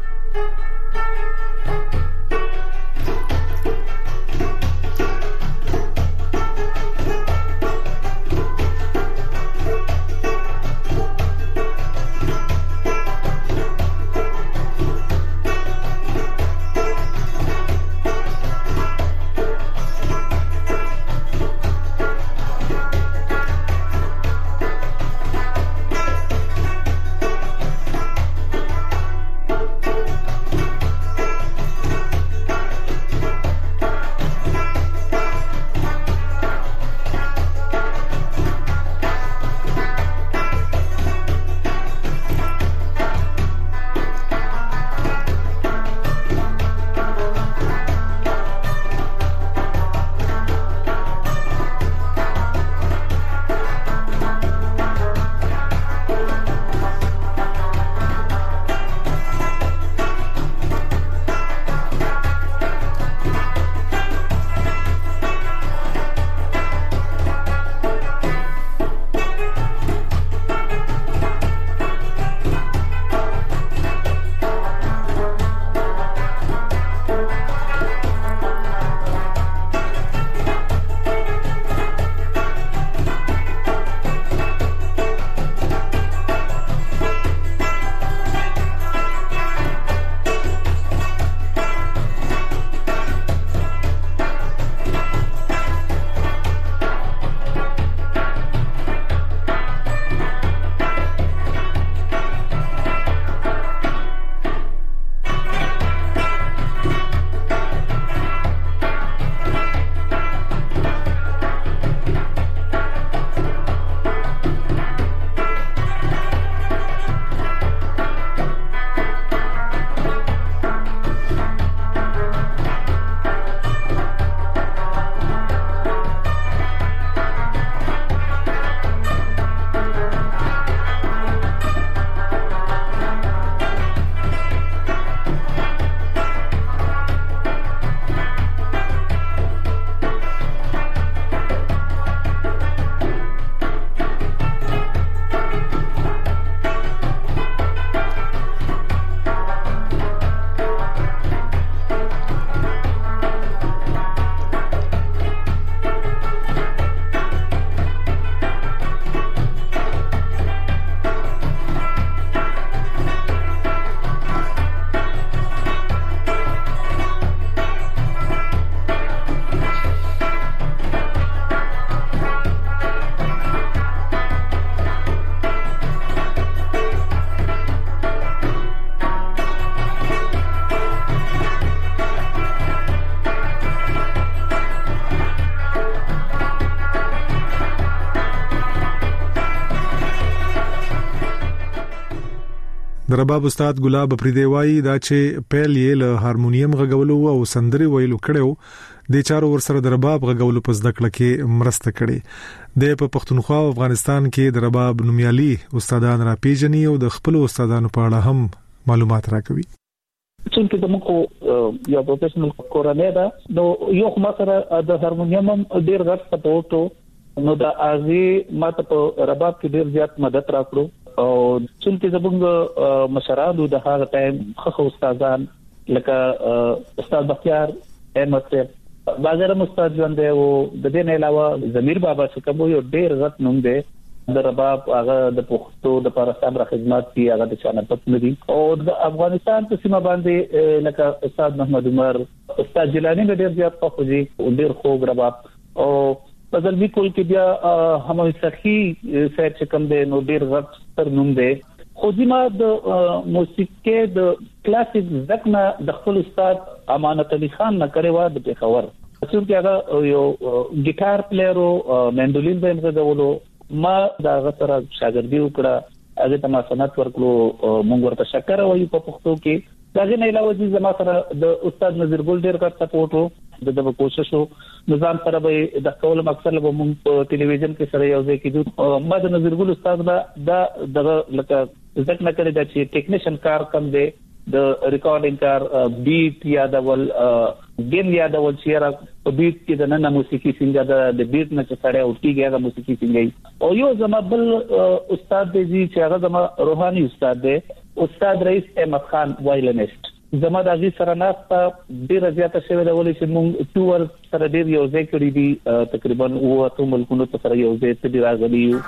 د رباب استاد ګلاب افریدی وایي دا چې پیل یې له هارمونیم غږولو او سندري ویلو کړو د چارو ورسره د رباب غږولو په زده کړه کې مرسته کړې د په پښتونخوا او افغانستان کې د رباب نومیالي استادان را پیژني او د خپل استادانو په اړه هم معلومات راکوي. چې د موږ یو پروفیشنل کورنۍ دا نو یو خمسره د هارمونیم ډیر غټ سپورټ نو د ازي ماته په رباب کې ډیر زیات مدد راکړو او چې زموږ مشرانو د هغه ټایم خو استادان لکه استاد بختیار احمد صاحب بازار استاد ژوند دی او د دې نه علاوه ضمیر بابا چې کوم یو ډیر غټ نوم دی د رباب هغه د پښتو د پرستان را خدمات کی هغه د چانه پټ ندي او د افغانستان په سیمه باندې لکه استاد محمد عمر استاد جیلانی ډیر زیات خوږي او ډیر خوږ رباب او بدل به کول کې بیا هم سخی سیر چې کوم دی نو ډیر غټ تر نوم دی خو ځما د موسیقي د کلاسیک زکنا د خپل استاد امانت علي خان نه کړی و د پیښور چې هغه یو ګیټار پلیئر او مندولین به غوړو ما دا غتره شاګردي وکړه هغه ته ما سنت ورکړو مونږ ورته شکر وایو په پښتو کې دا نه علاوه چې زما سره د استاد نذیر ګل ډیر کار سپورټ د دغه کوشش نظام سره به د کول مقصد له مونږ په ټلویزیون کې سره یو ځای کېدو ما د نذیر ګل استاد دا دغه لکه ځکه نه کړی دا چې ټیکنیشن کار کم دی د ریکارډینګ کار بیت یادول ګیم یادول چې را په بیت کې د نن موسیقي څنګه د بیت نه چې سره او کیږي هغه موسیقي څنګه او یو زما بل استاد دی چې هغه زما روحاني استاد دی استاد رئیس احمد خان وایلنست زما د غي سره ناسته ډیره زیاته شوی دا ولې چې موږ ټور سره ډیر یو ځای کړی دي تقریبا اوه اتو ملکونو ته سره یو ځای ته راغلی یو.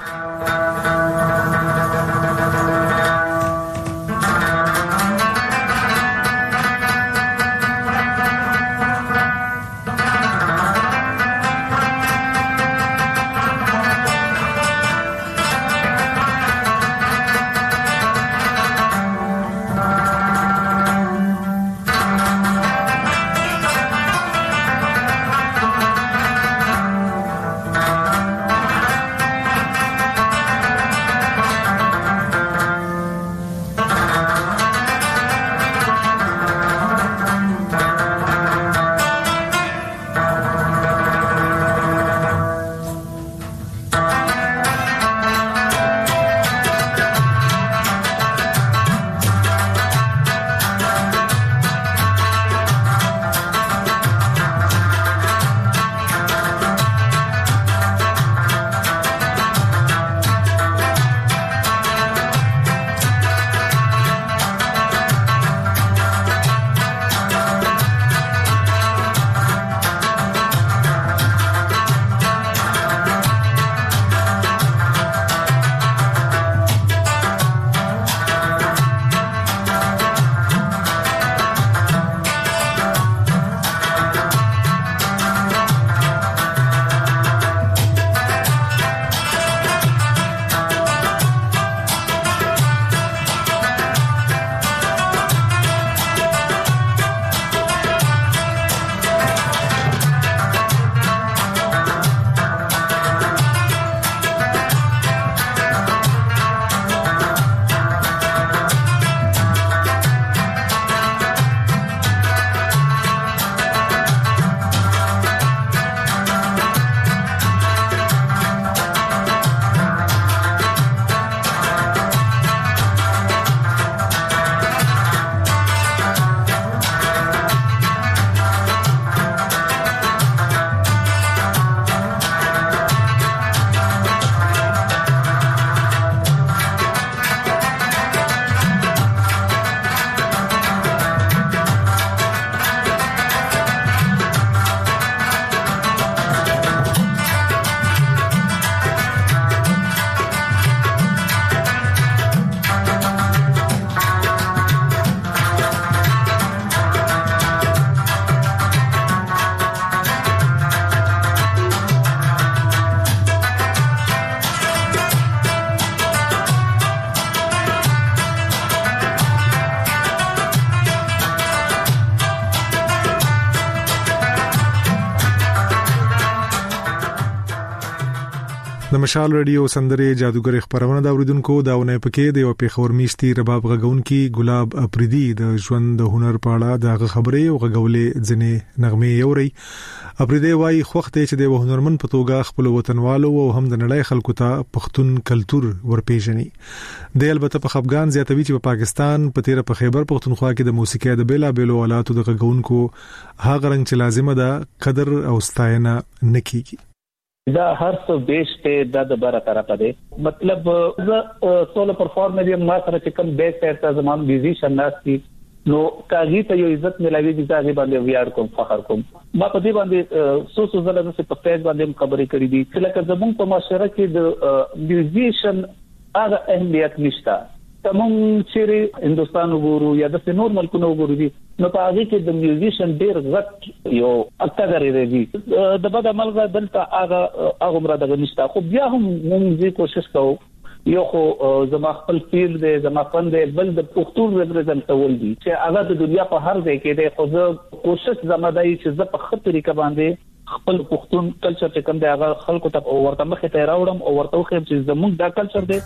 د مشال رادیو سندره جادوګر خبرونه دا اوریدونکو داونه پکې د یو پیښور میشتي رباب غغونکي ګلاب اپریدي د ژوند د هنر په اړه د خبرې او غغولې ځنې نغمه یوري اپریدي وايي خوخته چې د هنرمن په توګه خپل وطنوالو او هم د نړۍ خلکو ته پښتون کلچر ورپېژني د البته په افغان زیاتوي چې په پاکستان په تیر په خیبر پښتونخوا کې د موسیقي د بیلا بیلو آلاتو د غغونکو هغه رنګ چې لازمه ده قدر او ستاینه نکېږي دا هر څه بیسته د بره طرف ده مطلب زه سولو پرفارمر یم ما سره چې کوم بیس ته زمام میوزیشن ناشتي نو کاږي ته یو عزت ملایوي دي چې باندې ویار کوم فخر کوم ما په دې باندې سو سو زله د په پیج باندې خبرې کړې دي چې لکه زمون په معاشره کې د میوزیشن هغه اهمیت نشته تمام چې هندستان وګورو یا د نور ملکونو وګورو دي نو په هغه کې د میوزیشن ډېر غټ یو اکثر لري د بد عمل غدلته هغه هغه مراد غنښت خو بیا هم موږ کوشش کوو یو خو زما خپل فیلډ دی زما فن دی بل د پښتون ریپرزنټ کول دي چې هغه د دنیا په هر ځای کې دی خو زه کوشش زما دی چې زه په خپل طریقه باندې خپل پښتون کلچر چې کوم دی هغه خلکو ته ورته مخې ته راوړم او ورته وخم چې زموږ دا کلچر دی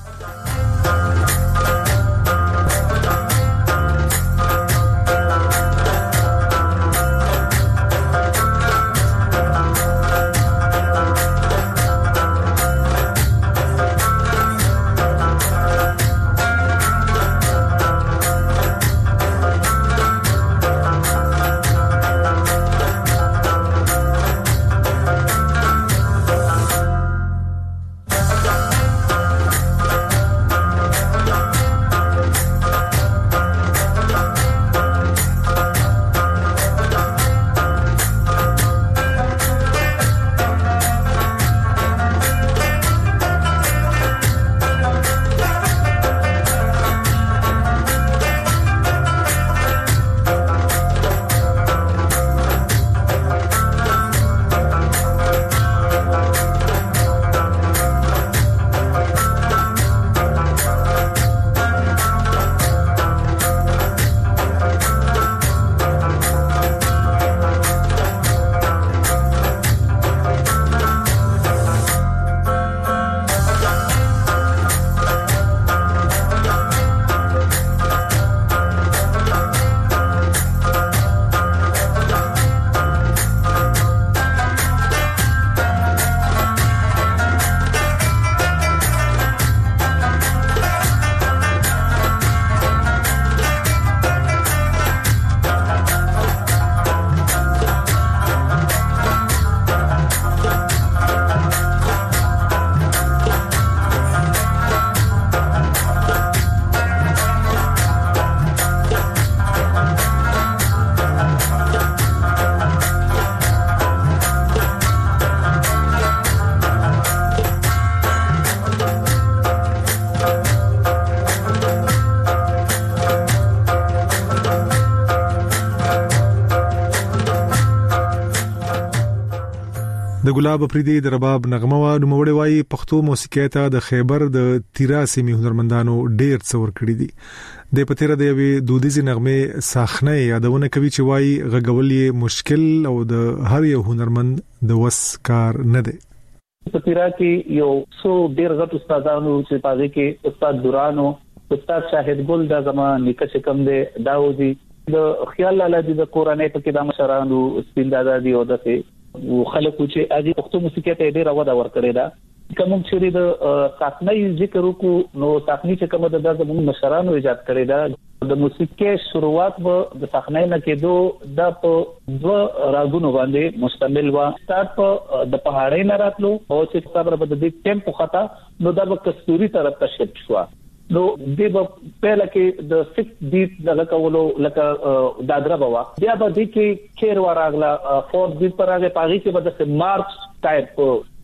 د ګلاب افریدي د رباب نغمه وا نوموړی وايي پښتو موسیقي ته د خیبر د تیرا سیمې هنرمندانو ډېر څور کړی دي د پتیره د یوې دودیزي نغمه ساخنه یادونه کوي چې وايي غږول یې مشکل او د هر یو هنرمند د وس کار نه دی پتیرا کې یو څو ډېر غټ استادانو چې پاره کې استاد دورانو استاد شاهد ګل د زمان نکښ کم دی داوودي د خیال لاله د قرآنی په کې د مشرانو سپیندادا دی او دته او خلکو چې اږي پښتو موسیقي ته ډېر ودا ورکړی دا کوم چې د ساکنۍ ذکر وکړو نو ساکنۍ چې کومه د زموږ مشرانو ایجاد کړی دا د موسیقي شروعات به د ساکنۍ نه کېدو د په دو راګونو باندې مشتمل و سٹارټ په د پهاړۍ نه راتلو او چې صبر به د دې ټیمپو خطا نو د کستوري طرف ته شفت شو نو د پهلا کې د سکس بیټ دغه کولو لکه دادرا بوا بیا به د کې خیر وراغلا فورث بیټ پر هغه پاږي چې به د مارچ ټایپ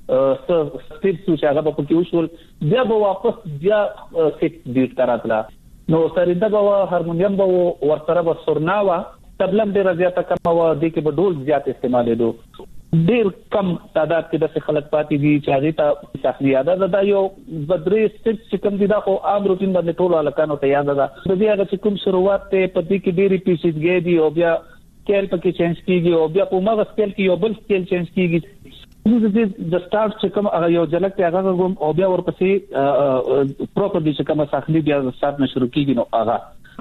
سټیپ چې هغه په کې وشول بیا به واپس بیا سکس بیټ تراتلا نو سرنده بوا هارمونیم به ورسره به سورناوا تبلم ډیر زیاته کم و د کې به ډول زیات استعمالېدو ډیر کم تعداد کې د خلک پاتې دي چې هغه ته شخصي یاد ده دا یو بدري سټیپ چې کوم دي دا خو عام روټین باندې ټول الکانو ته یاد ده د دې هغه چې کوم شروعات ته پدې کې ډېری پیچیدګي دي او بیا سکیل پکې چینج کیږي او بیا په مغه سکیل کې یو بل سکیل چینج کیږي د سٹارټ چې کوم هغه یو جلک ته هغه کوم او بیا ورپسې پروپرلی چې کوم ساخلی بیا سٹارټ نه شروع کیږي نو هغه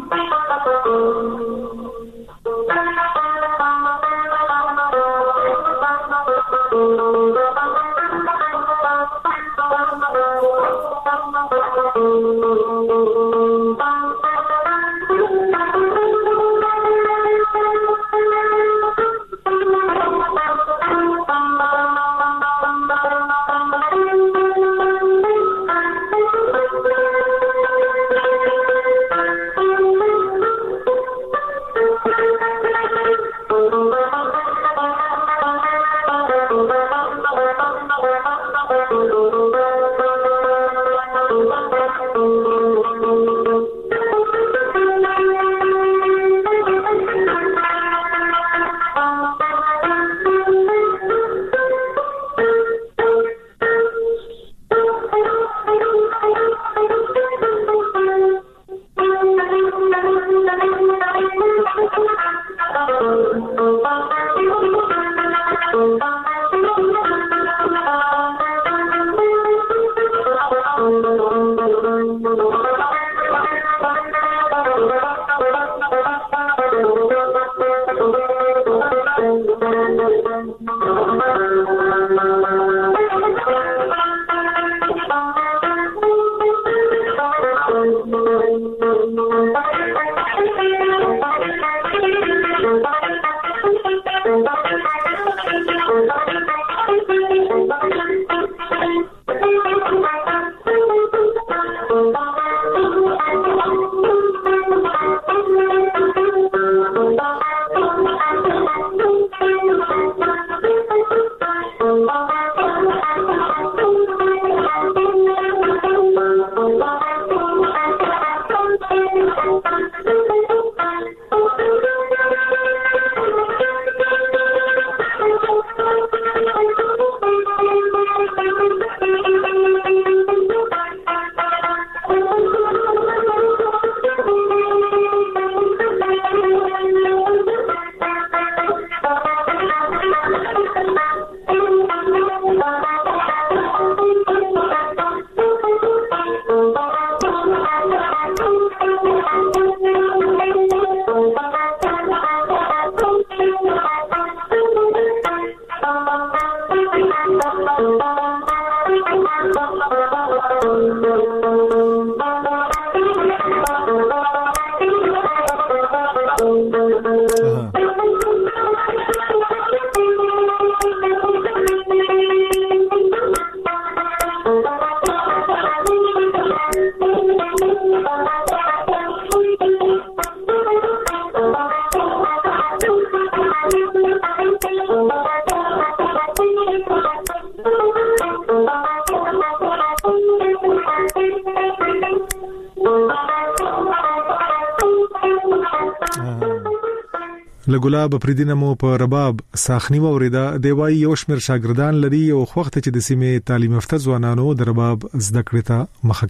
لګلاب پریدینه مو په رباب ساخنی وریدا دیوای یو شمیر شاګردان لري او وخت چې د سیمې تعلیم یافته ځوانانو د رباب زده کړې ته مخه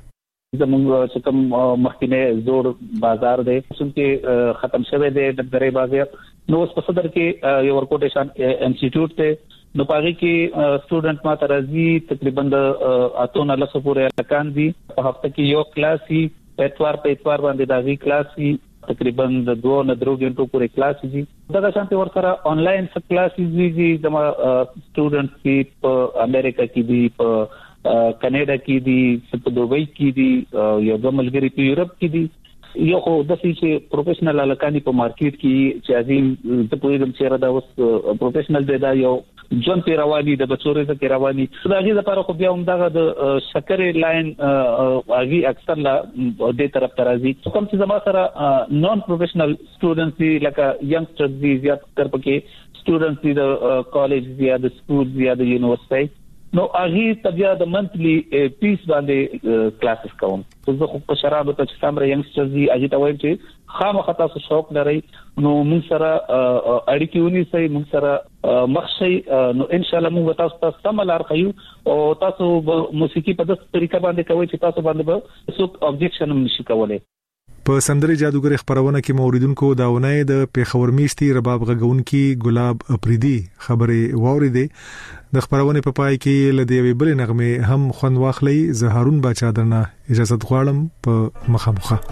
کړي زموږ چې کوم مخکینه زور بازار دی چې ختم شوه دی د درې بازار نو په صدر کې یو ورکوټیشن انسټیټیوټ ته نو پاره کې سټوډنټ ما ترازی تقریبا اتونه لسو پورې لکان دي په هفته کې یو کلاس ای اتوار په اتوار باندې دا وی کلاس ای تقریبا د دوه نه درو غنټو پورې کلاس دي دا شانتي ورسره انلاین څه کلاسز دي د سټوډنټ کې په امریکا کې دي په کینیډا کې دي په دوبۍ کې دي یو د ملګری په یورپ کې دي یو خو د چې پروفیشنل الکانی په مارکیټ کې چې ازي د پوهیږم چې را دا اوس پروفیشنل دی دا یو جون پیروانی د بچورې د پیروانی دا غي لپاره خو بیا هم دغه د شکرې لاین اغي اکثر لا د طرف ترازی کوم چې زما سره نون پروفیشنل سټوډنټس لکه ینګسترز دي زیات تر پکې سټوډنټس دي د کالج یا د سکول یا د یونیورسيټي نو اغي تبیا د منثلی پیس باندې کلاسز کوم زه خو په شراب ته چې سمره ینګسترز دي اجي ته وایم چې خامخا تاسو شوق لري نو موږ سره اړیکې ونی سي موږ سره مخشي نو ان شاء الله موږ تاسو ته سملار خيو او تاسو موسیقي په دغه طریقه باندې کوي چې تاسو باندې به څوک اوبجیکشن نشي کولای په سندري جادوګر خبرونه کې موریدونکو داونه د پیښور میشتي رباب غږونکي ګلاب اپریدي خبره واوریده د خبرونه په پای کې لدی بل نغمه هم خوند واخلي زه هارون باچا درنه اجازه غواړم په مخامخه.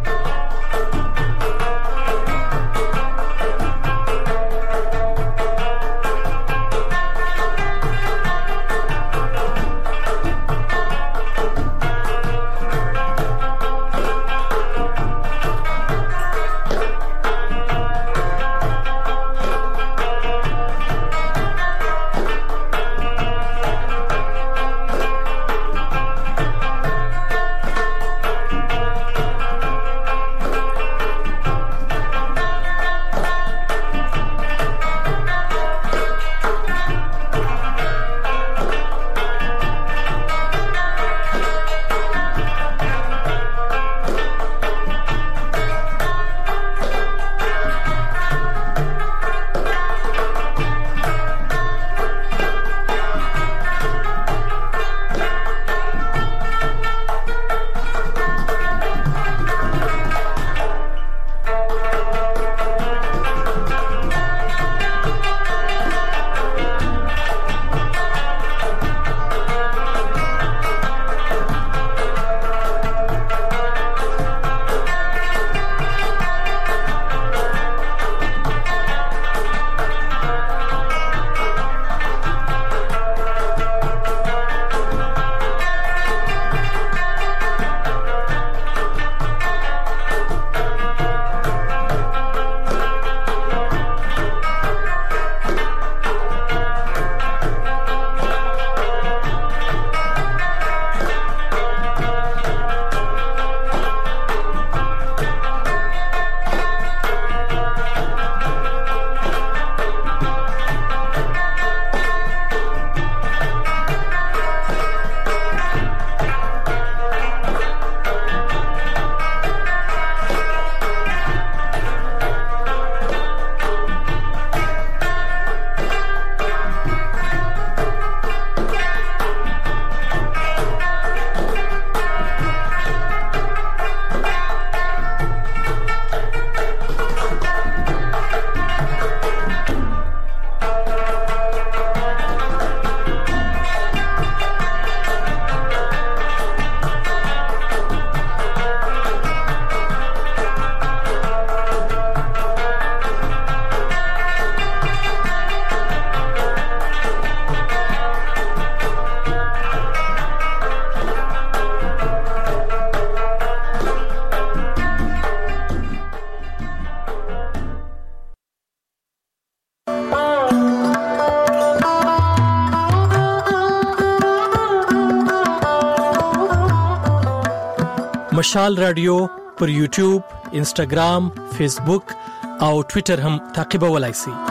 مشال رادیو پر یوټیوب، انسټاګرام، فیسبوک او ټوئیټر هم تعقیبولای شئ.